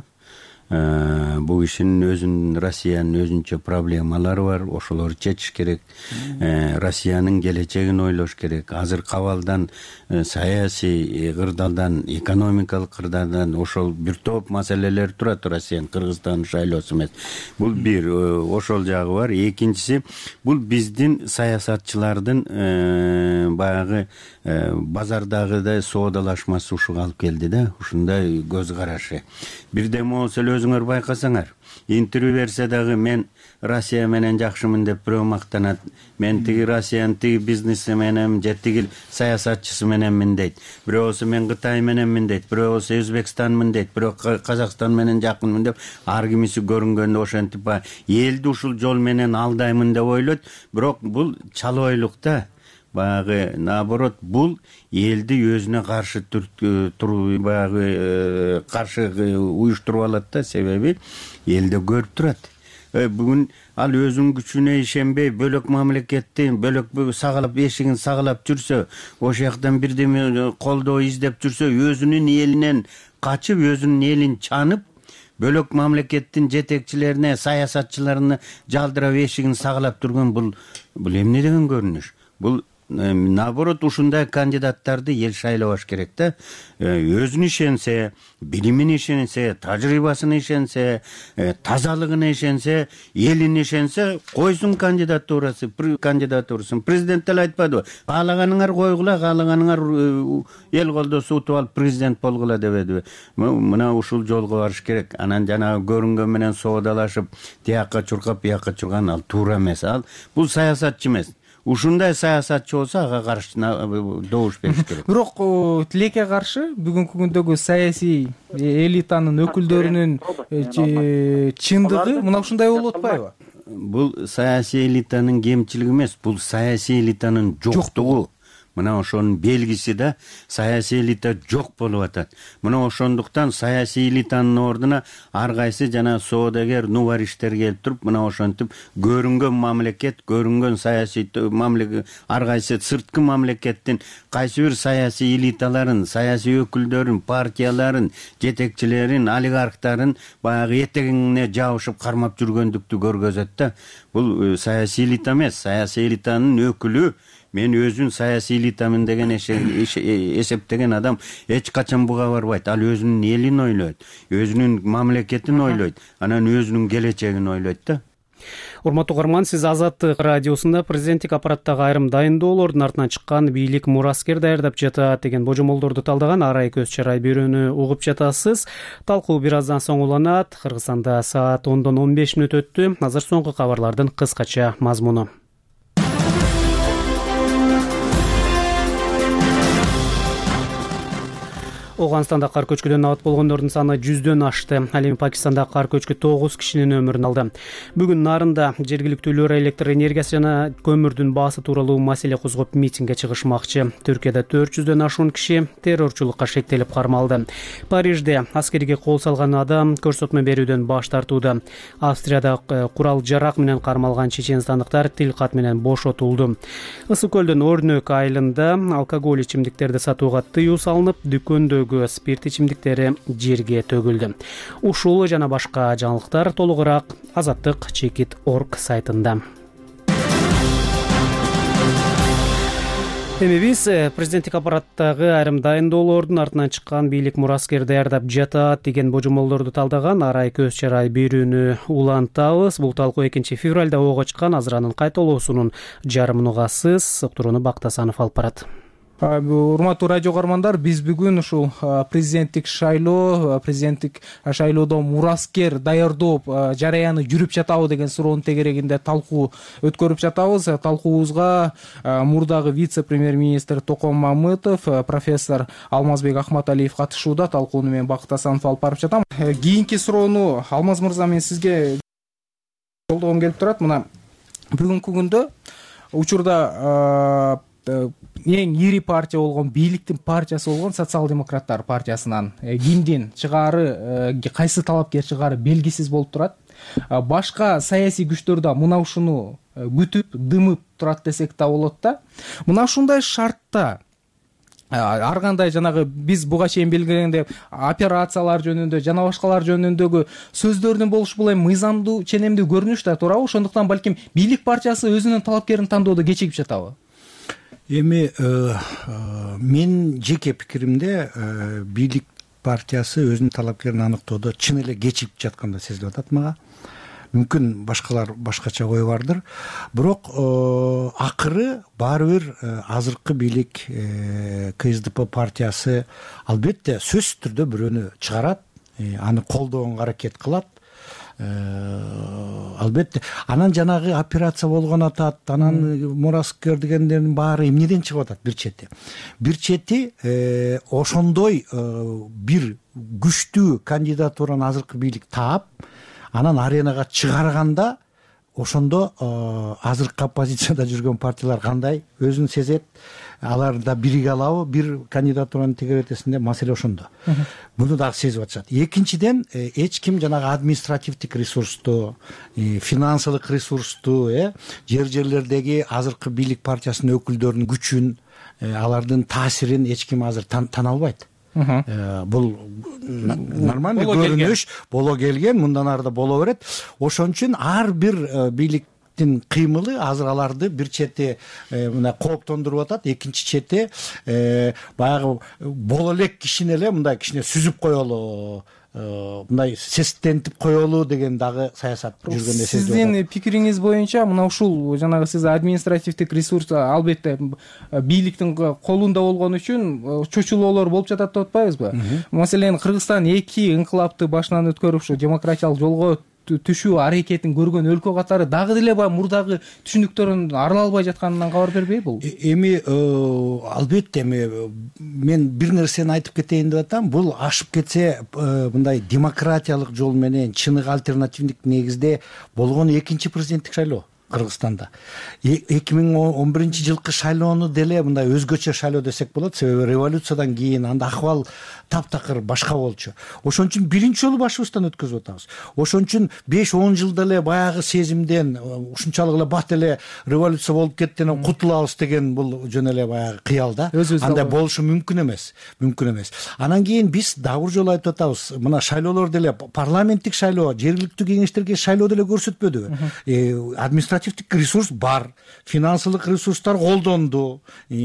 Бул кишинин өзүнүн, Россиянын өзүнчө проблемалары бар, ошолорду чечиш керек. Россиянын келечегин ойлош керек. Азыр кабалдан, саясий кырдаалдан, экономикалык кырдаалдан ошол бир топ маселелер турат. Россиянын, Кыргызстандын шайлоосу эмес. Бул бир ошол жагы бар. Экинчиси, бул биздин саясатчылардын баягы базардагыдай соодалашмасы ушуга алып келди да, ушундай көз карашы. Бирдеме болсо өзүңөр байкасаңар, интервью берсе дагы мен Россия менен жакшымын деп бирөө мактанат. Мен тиги Россиянын тиги бизнеси менен же тиги саясатчысы мененмин дейт. Бирөө болсо мен Кытай мененмин дейт, бирөө болсо Өзбекстанмын дейт, бирөө Казакстан менен жакынмын деп, ар кимиси көрүнгөндө ошентип элди ушул жол менен алдаймын деп ойлойт. Бирок бул чалойлук да. Баягы наоборот, бул элди өзүнө каршы туруу, баягы каршы уюштуруп алат да, себеби элде көрүп турат. Бүгүн ал өзүнүн күчүнө ишенбей, бөлөк мамлекетти, бөлөк сагалап, эшигин сагалап жүрсө, ошол жактан бирдеме колдоо издеп жүрсө, өзүнүн элинен качып, өзүнүн элин чанып, бөлөк мамлекеттин жетекчилерине, саясатчыларына жалдырап, эшигин сагалап турган бул бул эмне деген көрүнүш? Бул наоборот ушундай кандидаттарды эл шайлабаш керек да. Өзүнө ишенсе, билимине ишенсе, тажрыйбасына ишенсе, тазалыгына ишенсе, элине ишенсе, койсун кандидатурасы, кандидатурасын. Президент деле айтпадыбы? Каалаганыңар койгула, каалаганыңар эл колдосу утуп алып президент болгула дебедиби? Мына ушул жолго барыш керек. Анан жанагы көрүнгөн менен соодалашып, тияка чуркап, бияка чурган ал туура эмес. Ал бул саясатчы эмес. Ушундай саясатчы болсо ага каршы добуш бериш керек. Бирок тилекке каршы бүгүнкү күндөгү саясий элитанын өкүлдөрүнүн чындыгы мына ушундай болуп атпайбы? Бул саясий элитанын кемчилиги эмес, бул саясий элитанын жоктугу. Мына ошонун белгиси да, саясий элита жок болуп атат. Мына ошондуктан саясий элитанын ордуна ар кайсы жана соодагер нубариштер келип туруп, мына ошентип көрүнгөн мамлекет, көрүнгөн саясий мамлекет, ар кайсы сырткы мамлекеттин кайсы бир саясий элиталарын, саясий өкүлдөрүн, партияларын, жетекчилерин, олигархтарын баягы этегине жабышып кармап жүргөндүктү көргөзөт да. Бул саясий элита эмес, саясий элитанын өкүлү. Мен өзүн саясий элитамын деген эсептеген адам эч качан буга барбайт. Ал өзүнүн элин ойлойт, өзүнүн мамлекетин ойлойт, анан өзүнүн келечегин ойлойт да. Урматтуу угарман, сиз Азаттык радиосунда президенттик аппараттагы айрым дайындоолордун артынан чыккан бийлик мураскер даярдап жатат деген божомолдорду талдаган арай көз чарай берүүнү угуп жатасыз. Талкуу бир аздан соң уланат. Кыргызстанда саат ондон он беш мүнөт өттү. Азыр соңку кабарлардын кыскача мазмуну. Оганстанда кар көчкүдөн абат болгондордун саны жүздөн ашты. Ал эми Пакистанда кар көчкү тогуз кишинин өмүрүн алды. Бүгүн Нарында жергиликтүүлөр электр энергиясы жана көмүрдүн баасы тууралуу маселе козгоп митингге чыгышмакчы. Түркияда төрт жүздөн ашуун киши террорчулукка шектелип кармалды. Парижде аскерге кол салган адам көрсөтмө берүүдөн баш тартууда. Австрияда курал жарак менен кармалган чеченстандыктар тил кат менен бошотулду. Ысык көлдүн Өрнөк айылында алкоголь ичимдиктерди сатууга тыюу салынып, дүкөндө спирт ичимдиктери жерге төгүлдү. Ушул жана башка жаңылыктар толугураак азаттык чекит точка орг сайтында. Эми биз президенттик аппараттагы айрым дайындоолордун артынан чыккан бийлик мураскер даярдап жатат деген божомолдорду талдаган арай көз чарай берүүнү улантабыз. Бул талкуу экинчи февралда ого чыккан, азыр анын кайталоосунун жарымын угасыз. Уктурууну Бактасанов алып барат. Урматтуу радио угармандар, биз бүгүн ушул президенттик шайлоо, президенттик шайлоодо мураскер даярдоо жараяны жүрүп жатабы деген суроонун тегерегинде талкуу өткөрүп жатабыз. Талкуубузга мурдагы вице-премьер-министр Токон Мамытов, профессор Алмазбек Ахматалиев катышууда. Талкууну мен Бактасанов алып барып жатам. Кийинки суроону Алмаз мырза, мен сизге жолдогум келип турат. Мына бүгүнкү күндө учурда эң ири партия болгон, бийликтин партиясы болгон социал-демократтар партиясынан кимдин чыгаары, кайсы талапкер чыгаары белгисиз болуп турат. Башка саясий күчтөр да мына ушуну күтүп, дымып турат десек да болот да. Мына ушундай шартта ар кандай жанагы биз буга чейин белгилегендей операциялар жөнүндө жана башкалар жөнүндөгү сөздөрдүн болушу бул эми мыйзамдуу, ченемдүү көрүнүш да, туурабы? Ошондуктан балким бийлик партиясы өзүнүн талапкерин тандоодо кечигип жатабы? Эми мен жеке пикиримде бийлик партиясы өзүнүн талапкерин аныктоодо чын эле кечигип жаткандай сезилип атат мага. Мүмкүн башкалар башкача ой бардыр. Бирок акыры баары бир азыркы бийлик КСДП партиясы албетте сөзсүз түрдө бирөөнү чыгарат, аны колдогонго аракет кылат. Албетте анан жанагы операция болгон атат, анан мураскер дегендердин баары эмнеден чыгып атат? Бир чети бир чети ошондой бир күчтүү кандидатураны азыркы бийлик таап, анан аренага чыгарганда ошондо азыркы оппозицияда жүргөн партиялар кандай өзүн сезет, алар да бириге алабы бир кандидатураны тегеретесинде, маселе ошондо. Муну дагы сезип атышат. Экинчиден, эч ким жанагы административдик ресурсту, финансылык ресурсту, жер жерлердеги азыркы бийлик партиясынын өкүлдөрүнүн күчүн, алардын таасирин эч ким азыр тана албайт. Бул нормальный көрүнүш боло келген, мындан ары да боло берет. Ошон үчүн ар бир бийлик мамлекеттин кыймылы азыр аларды бир чети мына кооптондуруп атат, экинчи чети баягы боло элек кишини эле мындай кичине сүзүп коелу, мындай сестентип коелу деген дагы саясат жүргөн эсептейт. Сиздин пикириңиз боюнча мына ушул жанагы сиз административдик ресурс албетте бийликтин колунда болгон үчүн чочулоолор болуп жатат деп атпайбызбы? Маселен, Кыргызстан эки инкылапты башынан өткөрүп ушу демократиялык жолго түшүү аракетин көргөн өлкө катары дагы деле баягы мурдагы түшүнүктөрүн арыла албай жатканынан кабар бербейби бул? Эми албетте эми мен бир нерсени айтып кетейин деп атам. Бул ашып кетсе мындай демократиялык жол менен чыныгы альтернативдик негизде болгон экинчи президенттик шайлоо Кыргызстанда. эки миң он биринчи жылкы шайлоону деле мындай өзгөчө шайлоо десек болот, себеби революциядан кийин анда ахвал таптакыр башка болчу. Ошон үчүн биринчи жолу башыбыздан өткөзүп атабыз. Ошон үчүн беш он жылда эле баягы сезимден ушунчалык эле бат эле революция болуп кетти, кутулабыз деген бул жөн эле баягы кыял да. Андай болушу мүмкүн эмес, мүмкүн эмес. Анан кийин биз дагы бир жолу айтып атабыз, мына шайлоолор деле парламенттик шайлоо, жергиликтүү кеңештерге шайлоо деле көрсөтпөдүбү. Административдик ресурс бар, финансылык ресурстар колдонду,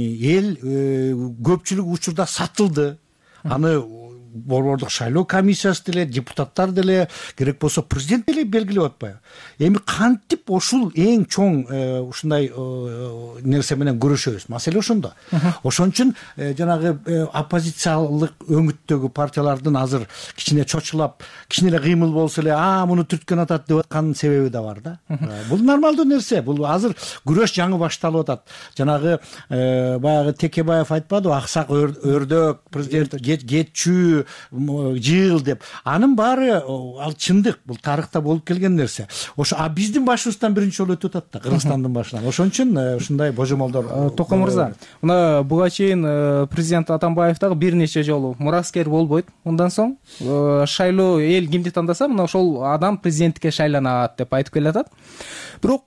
эл көпчүлүк учурда сатылды. Аны борбордук шайлоо комиссиясы деле, депутаттар деле, керек болсо президент деле белгилеп атпайбы. Эми кантип ушул эң чоң ушундай нерсе менен көрүшөбүз? Маселе ошондо. Ошон үчүн жанагы оппозициялык өңүттөгү партиялардын азыр кичине чочулап, кичине эле кыймыл болсо эле, а муну түрткөн атат деп аткан себеби да бар да. Бул нормалдуу нерсе. Бул азыр күрөш жаңы башталып атат. Жанагы баягы Текебаев айтпадыбы, аксак өрдөк, президент кетчү жыл деп. Анын баары ал чындык, бул тарыхта болуп келген нерсе. Ошо а биздин башыбыздан биринчи жолу өтүп атат да, Кыргызстандын башынан. Ошон үчүн ушундай божомолдор. Токо мырза, мына буга чейин президент Атамбаев дагы бир нече жолу мураскер болбойт. Мындан соң шайлоо эл кимди тандаса, мына ошол адам президенттикке шайланат деп айтып келатат. Бирок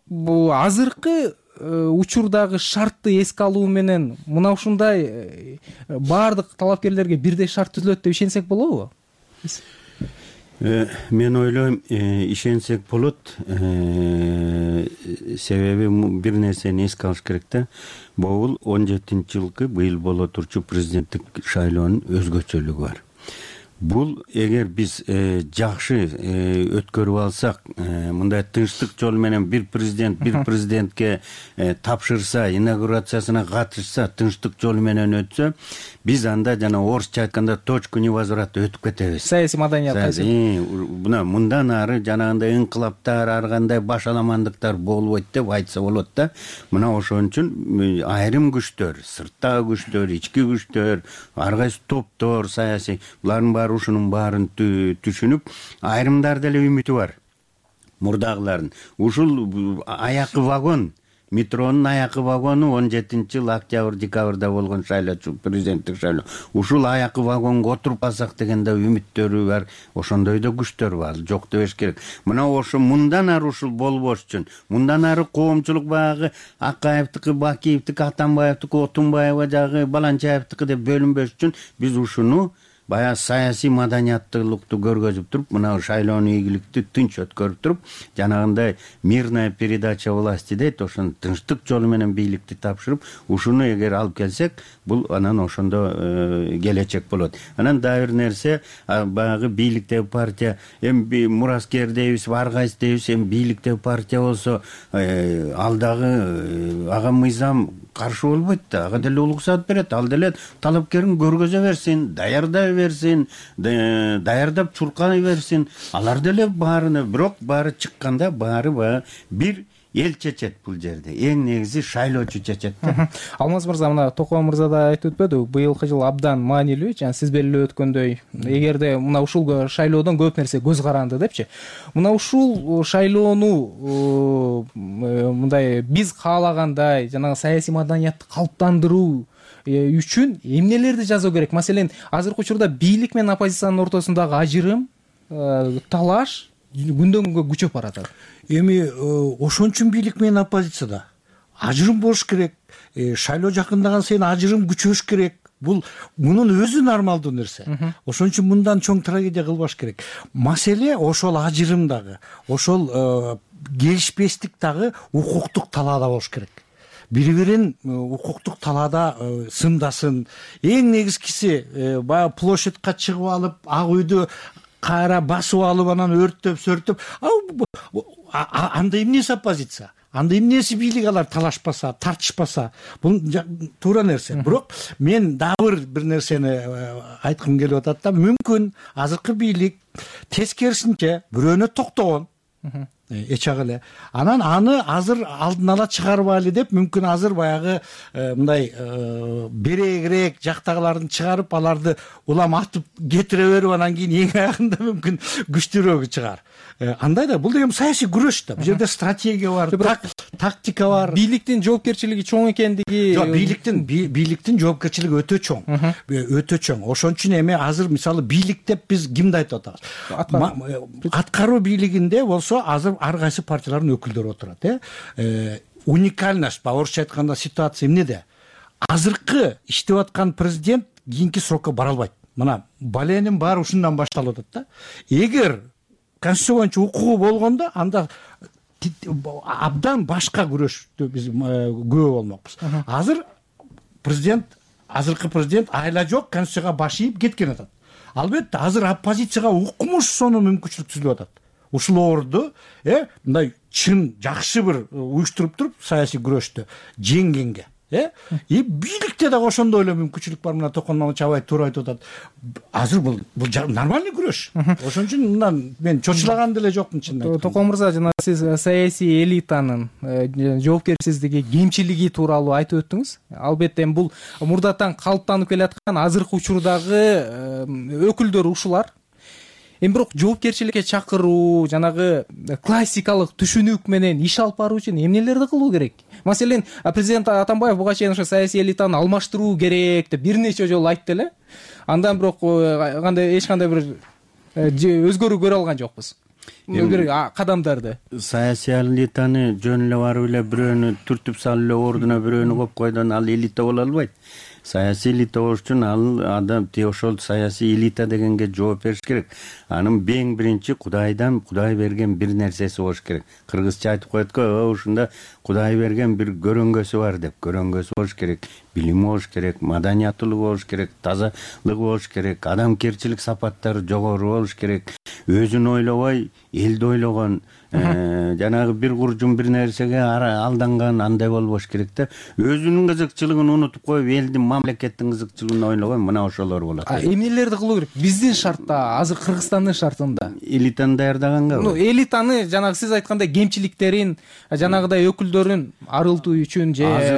азыркы учурдагы шартты эске алуу менен мына ушундай баардык талапкерлерге бирдей шарт түзүлөт деп ишенсек болобу? Мен ойлойм, ишенсек болот. Себеби бир нерсени эске алыш керек да. Бул он жетинчи жылкы быйыл боло турчу президенттик шайлоонун өзгөчөлүгү бар. Бул эгер биз жакшы өткөрүп алсак, мындай тынчтык жол менен бир президент бир президентке тапшырса, инаугурациясына катышса, тынчтык жол менен өтсө, биз анда жана орусча айтканда точку невозврата өтүп кетебиз. Саясий маданият кайсы? Мына мындан ары жанагындай инкылаптар, ар кандай башаламандыктар болбойт деп айтса болот да. Мына ошон үчүн айрым күчтөр, сырттагы күчтөр, ички күчтөр, ар кайсы топтор, саясий, булардын баары ушунун баарын түшүнүп, айрымдар деле үмүтү бар. Мурдагылардын. Ушул аякы вагон, метронун аякы вагону он жетинчи жыл октябрь декабрда болгон шайлоо, президенттик шайлоо. Ушул аякы вагонго отуруп алсак деген да үмүттөрү бар. Ошондой да күчтөр бар. Жок дебеш керек. Мына ошо мындан ары ушул болбош үчүн, мындан ары коомчулук багы Акаевдики, Бакиевдики, Атамбаевдики, Отунбаева жагы, Баланчаевдики деп бөлүнбөш үчүн биз ушуну баягы саясий маданияттуулукту көргөзүп туруп, мына шайлоону ийгиликтүү тынч өткөрүп туруп, жанагындай мирная передача власти дейт, ошон тынчтык жолу менен бийликти тапшырып, ушуну эгер алып келсек, бул анан ошондо келечек болот. Анан дагы бир нерсе, баягы бийликтеги партия, эми мураскер дейбиз, ар кайсы дейбиз, эми бийликтеги партия болсо, ал дагы ага мыйзам каршы болбойт да, ага деле улуксат берет, ал деле талапкерин көргөзө берсин, даярдай берсин, даярдап чуркай берсин, алар деле баарыны, бирок баары чыкканда баары баягы бир эл чечет бул жерде. Эң негизи шайлоочу чечет да. Алмаз мырза, мына Токоо мырза да айтып өтпөдү, быйылкы жыл абдан маанилүү, жана сиз белгилеп өткөндөй, эгерде мына ушул шайлоодон көп нерсе көз каранды депчи. Мына ушул шайлоону мындай биз каалагандай жанагы саясий маданиятты калыптандыруу үчүн эмнелерди жасоо керек? Маселен, азыркы учурда бийлик менен оппозициянын ортосундагы ажырым, талаш күндөн күнгө күчөп баратат. Эми ошон үчүн бийлик менен оппозицияда ажырым болуш керек. Шайлоо жакындаган сайын ажырым күчөш керек. Бул мунун өзү нормалдуу нерсе. Ошон үчүн мындан чоң трагедия кылбаш керек. Маселе ошол ажырымдагы, ошол келишпестик дагы укуктук талаада болуш керек. Бири бирин укуктук талаада сындасын. Эң негизгиси баягы площадька чыгып алып, ак үйдү кайра басып алып, анан өрттөп, сөртөп, анда эмнеси оппозиция? Анда эмнеси бийлик алар талашпаса, тартышпаса? Бул туура нерсе. Бирок мен дагы бир нерсени айткым келип атат да, мүмкүн азыркы бийлик тескерисинче бирөөнө токтогон. Эчак эле. Анан аны азыр алдын ала чыгарбайлы деп, мүмкүн азыр баягы мындай берегирээк жактагыларын чыгарып, аларды улам атып кетире берип, анан кийин эң аягында мүмкүн күчтүүрөөгү чыгар. Андай да, бул деген саясий күрөш да. Бул жерде стратегия бар, тактика бар. Бийликтин жоопкерчилиги чоң экендиги. Жок, бийликтин бийликтин жоопкерчилиги өтө чоң. Өтө чоң. Ошон үчүн эми азыр мисалы бийлик деп биз кимди айтып атабыз? Аткаруу бийлигинде болсо азыр ар кайсы партиялардын өкүлдөрү отурат, э? Уникальность, орусча айтканда ситуация эмнеде? Азыркы иштеп аткан президент кийинки срокко бара албайт. Мына баленин баары ушундан башталып атат да. Эгер конституция боюнча укугу болгондо, анда абдан башка күрөштү биз күбө болмокпуз. Азыр президент, азыркы президент айла жок конституцияга баш ийип кеткен атат. Албетте азыр оппозицияга укмуш сонун мүмкүнчүлүк түзүлүп атат. Ушул орду, э, мындай чын жакшы бир уюштуруп туруп саясий күрөштү жеңгенге, э? И бийликте дагы ошондой эле мүмкүнчүлүк бар. Мына Токон Чабаев туура айтып атат. Азыр бул бул нормальный күрөш. Ошон үчүн мындан мен чочулаган деле жокмун чынын. Токон мырза, жана сиз саясий элитанын жоопкерсиздиги, кемчилиги тууралуу айтып өттүңүз. Албетте бул мурдатан калыптанып келаткан азыркы учурдагы өкүлдөр ушулар. Эми бирок жоопкерчиликке чакыруу, жанагы классикалык түшүнүк менен иш алып баруу үчүн эмнелерди кылуу керек? Маселен, президент Атамбаев буга чейин ошо саясий элитаны алмаштыруу керек деп бир нече жолу айтты эле. Андан бирок кандай эч кандай бир өзгөрүү көрө алган жокпуз. Бир кадамдарды. Саясий элитаны жөн эле барып эле бирөөнү түртүп салып эле ордуна бирөөнү коюп койдон ал элита боло албайт. Саясий элита болуш үчүн ал адам ошол саясий элита дегенге жооп бериш керек. Анын эң биринчи Кудайдан Кудай берген бир нерсеси болуш керек. Кыргызча айтып коет го, ушунда Кудай берген бир көрөңгөсү бар деп. Көрөңгөсү болуш керек, билими болуш керек, маданияттуулугу болуш керек, тазалыгы болуш керек, адамгерчилик сапаттары жогору болуш керек. Өзүн ойлобой, элди ойлогон, жанагы бир куржум бир нерсеге алданган андай болбош керек да. Өзүнүн кызыкчылыгын унутуп коюп, элдин, мамлекеттин кызыкчылыгын ойлогон, мына ошолор болот. Эмнелерди кылуу керек? Биздин шартта, азыр Кыргызстандын шартында. Элитаны даярдаганга. Ну, элитаны жанагы сиз айткандай кемчиликтерин, жанагыдай өкүлдөрүн арылтуу үчүн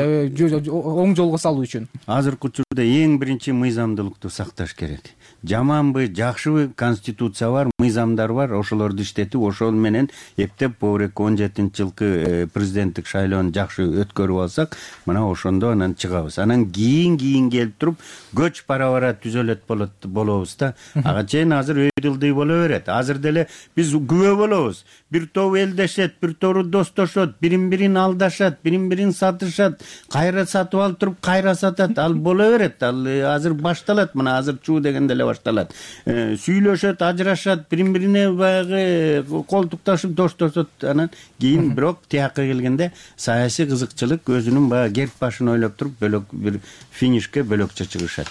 же оң жолго салуу үчүн. Азыркы учурда эң биринчи мыйзамдуулукту сакташ керек. Жаманбы, жакшыбы конституция бар, мыйзамдар бар, ошолорду иштетип, ошол менен эптеп побуреки он жетинчи жылкы президенттик шайлоону жакшы өткөрүп алсак, мына ошондо анан чыгабыз. Анан кийин кийин келип туруп көч бара-бара түзөлөт болот болобуз да. Ага чейин азыр өйдүлдүй боло берет. Азыр деле биз күбө болобуз. Бир топ элдешет, бир тору достошот, бирин-бирин алдашат, бирин-бирин сатышат, кайра сатып алып туруп кайра сатат. Ал боло берет. Ал азыр башталат. Мына азыр чуу деген деле башталат. Сүйлөшөт, ажырашат, бирин-бирине баягы колтукташып доштошот. Анан кийин бирок тияка келгенде саясий кызыкчылык өзүнүн баягы герб башын ойлоп туруп бөлөк бир финишке бөлөкчө чыгышат.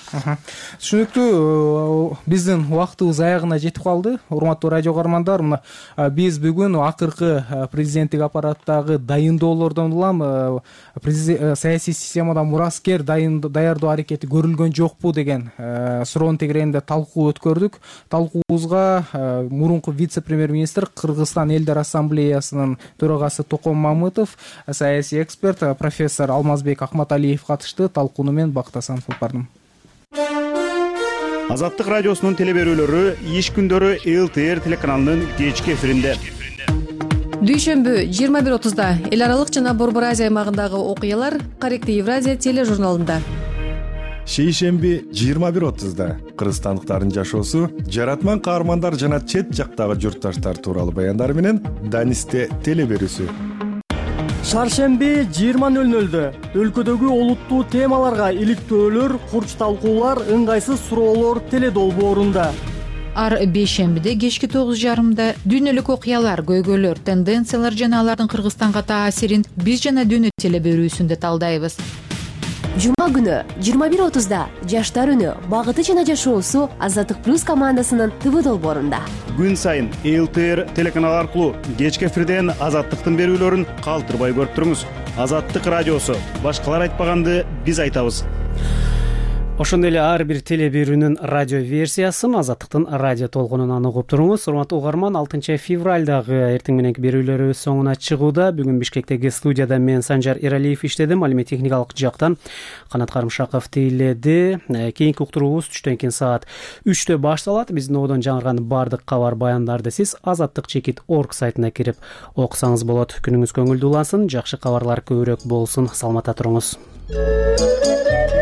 Түшүнүктүү, биздин убактыбыз аягына жетип калды. Урматтуу радио каармандар, мына биз бүгүн акыркы президенттик аппараттагы дайындоолордон улам саясий системада мураскер даярдоо аракети көрүлгөн жокпу деген суроонун тегерегинде талкуу өткөрдүк. Талкуубузга мурунку вице-премьер-министр, Кыргызстан элдер ассамблеясынын төрагасы Токон Мамытов, саясий эксперт профессор Алмазбек Акматалиев катышты. Талкууну мен Бактасан алып бардым. Азаттык радиосунун телеберүүлөрү иш күндөрү эл тэ эр телеканалынын кечки эфиринде. Дүйшөмбү жыйырма бир отузда эл аралык жана Борбор Азия аймагындагы окуялар Корректив Евразия тележурналында. Шейшемби жыйырма бир отузда кыргызстандыктардын жашоосу, жаратман каармандар жана чет жактагы журтташтар тууралуу баяндар менен Данисте телеберүүсү. Шаршемби жыйырма нөл нөлдө өлкөдөгү олуттуу темаларга иликтөөлөр, курч талкуулар, ыңгайсыз суроолор теледолбоорунда. ар бейшембиде кечки тогуз жарымда дүйнөлүк окуялар, көйгөйлөр, тенденциялар жана алардын Кыргызстанга таасирин биз жана дүйнө теле берүүсүндө талдайбыз. Жума күнү жыйырма бир отузда Жаштар үнү багыты жана жашоосу Азаттык плюс командасынын ТВ долбоорунда. Күн сайын эл тэ эр телеканалы аркылуу кечки эфирден Азаттыктын берүүлөрүн калтырбай көрүп туруңуз. Азаттык радиосу. Башкалар айтпаганды биз айтабыз. Ошондой эле ар бир теле берүүнүн радио версиясын Азаттыктын радио толкунунан угуп туруңуз. Урматтуу угарман, алтынчы февралдагы эртең мененки берүүлөрүбүз соңуна чыгууда. Бүгүн Бишкектеги студияда мен Санжар Эралиев иштедим. Ал эми техникалык жактан Канат Карымшаков тейледи. Кийинки уктуруубуз түштөн кийин саат үчтө башталат. Биздин одон жаңырган бардык кабар баяндарды сиз азаттык чекит орг сайтына кирип окусаңыз болот. Күнүңүз көңүлдүү улансын, жакшы кабарлар көбүрөөк болсун. Саламатта туруңуз.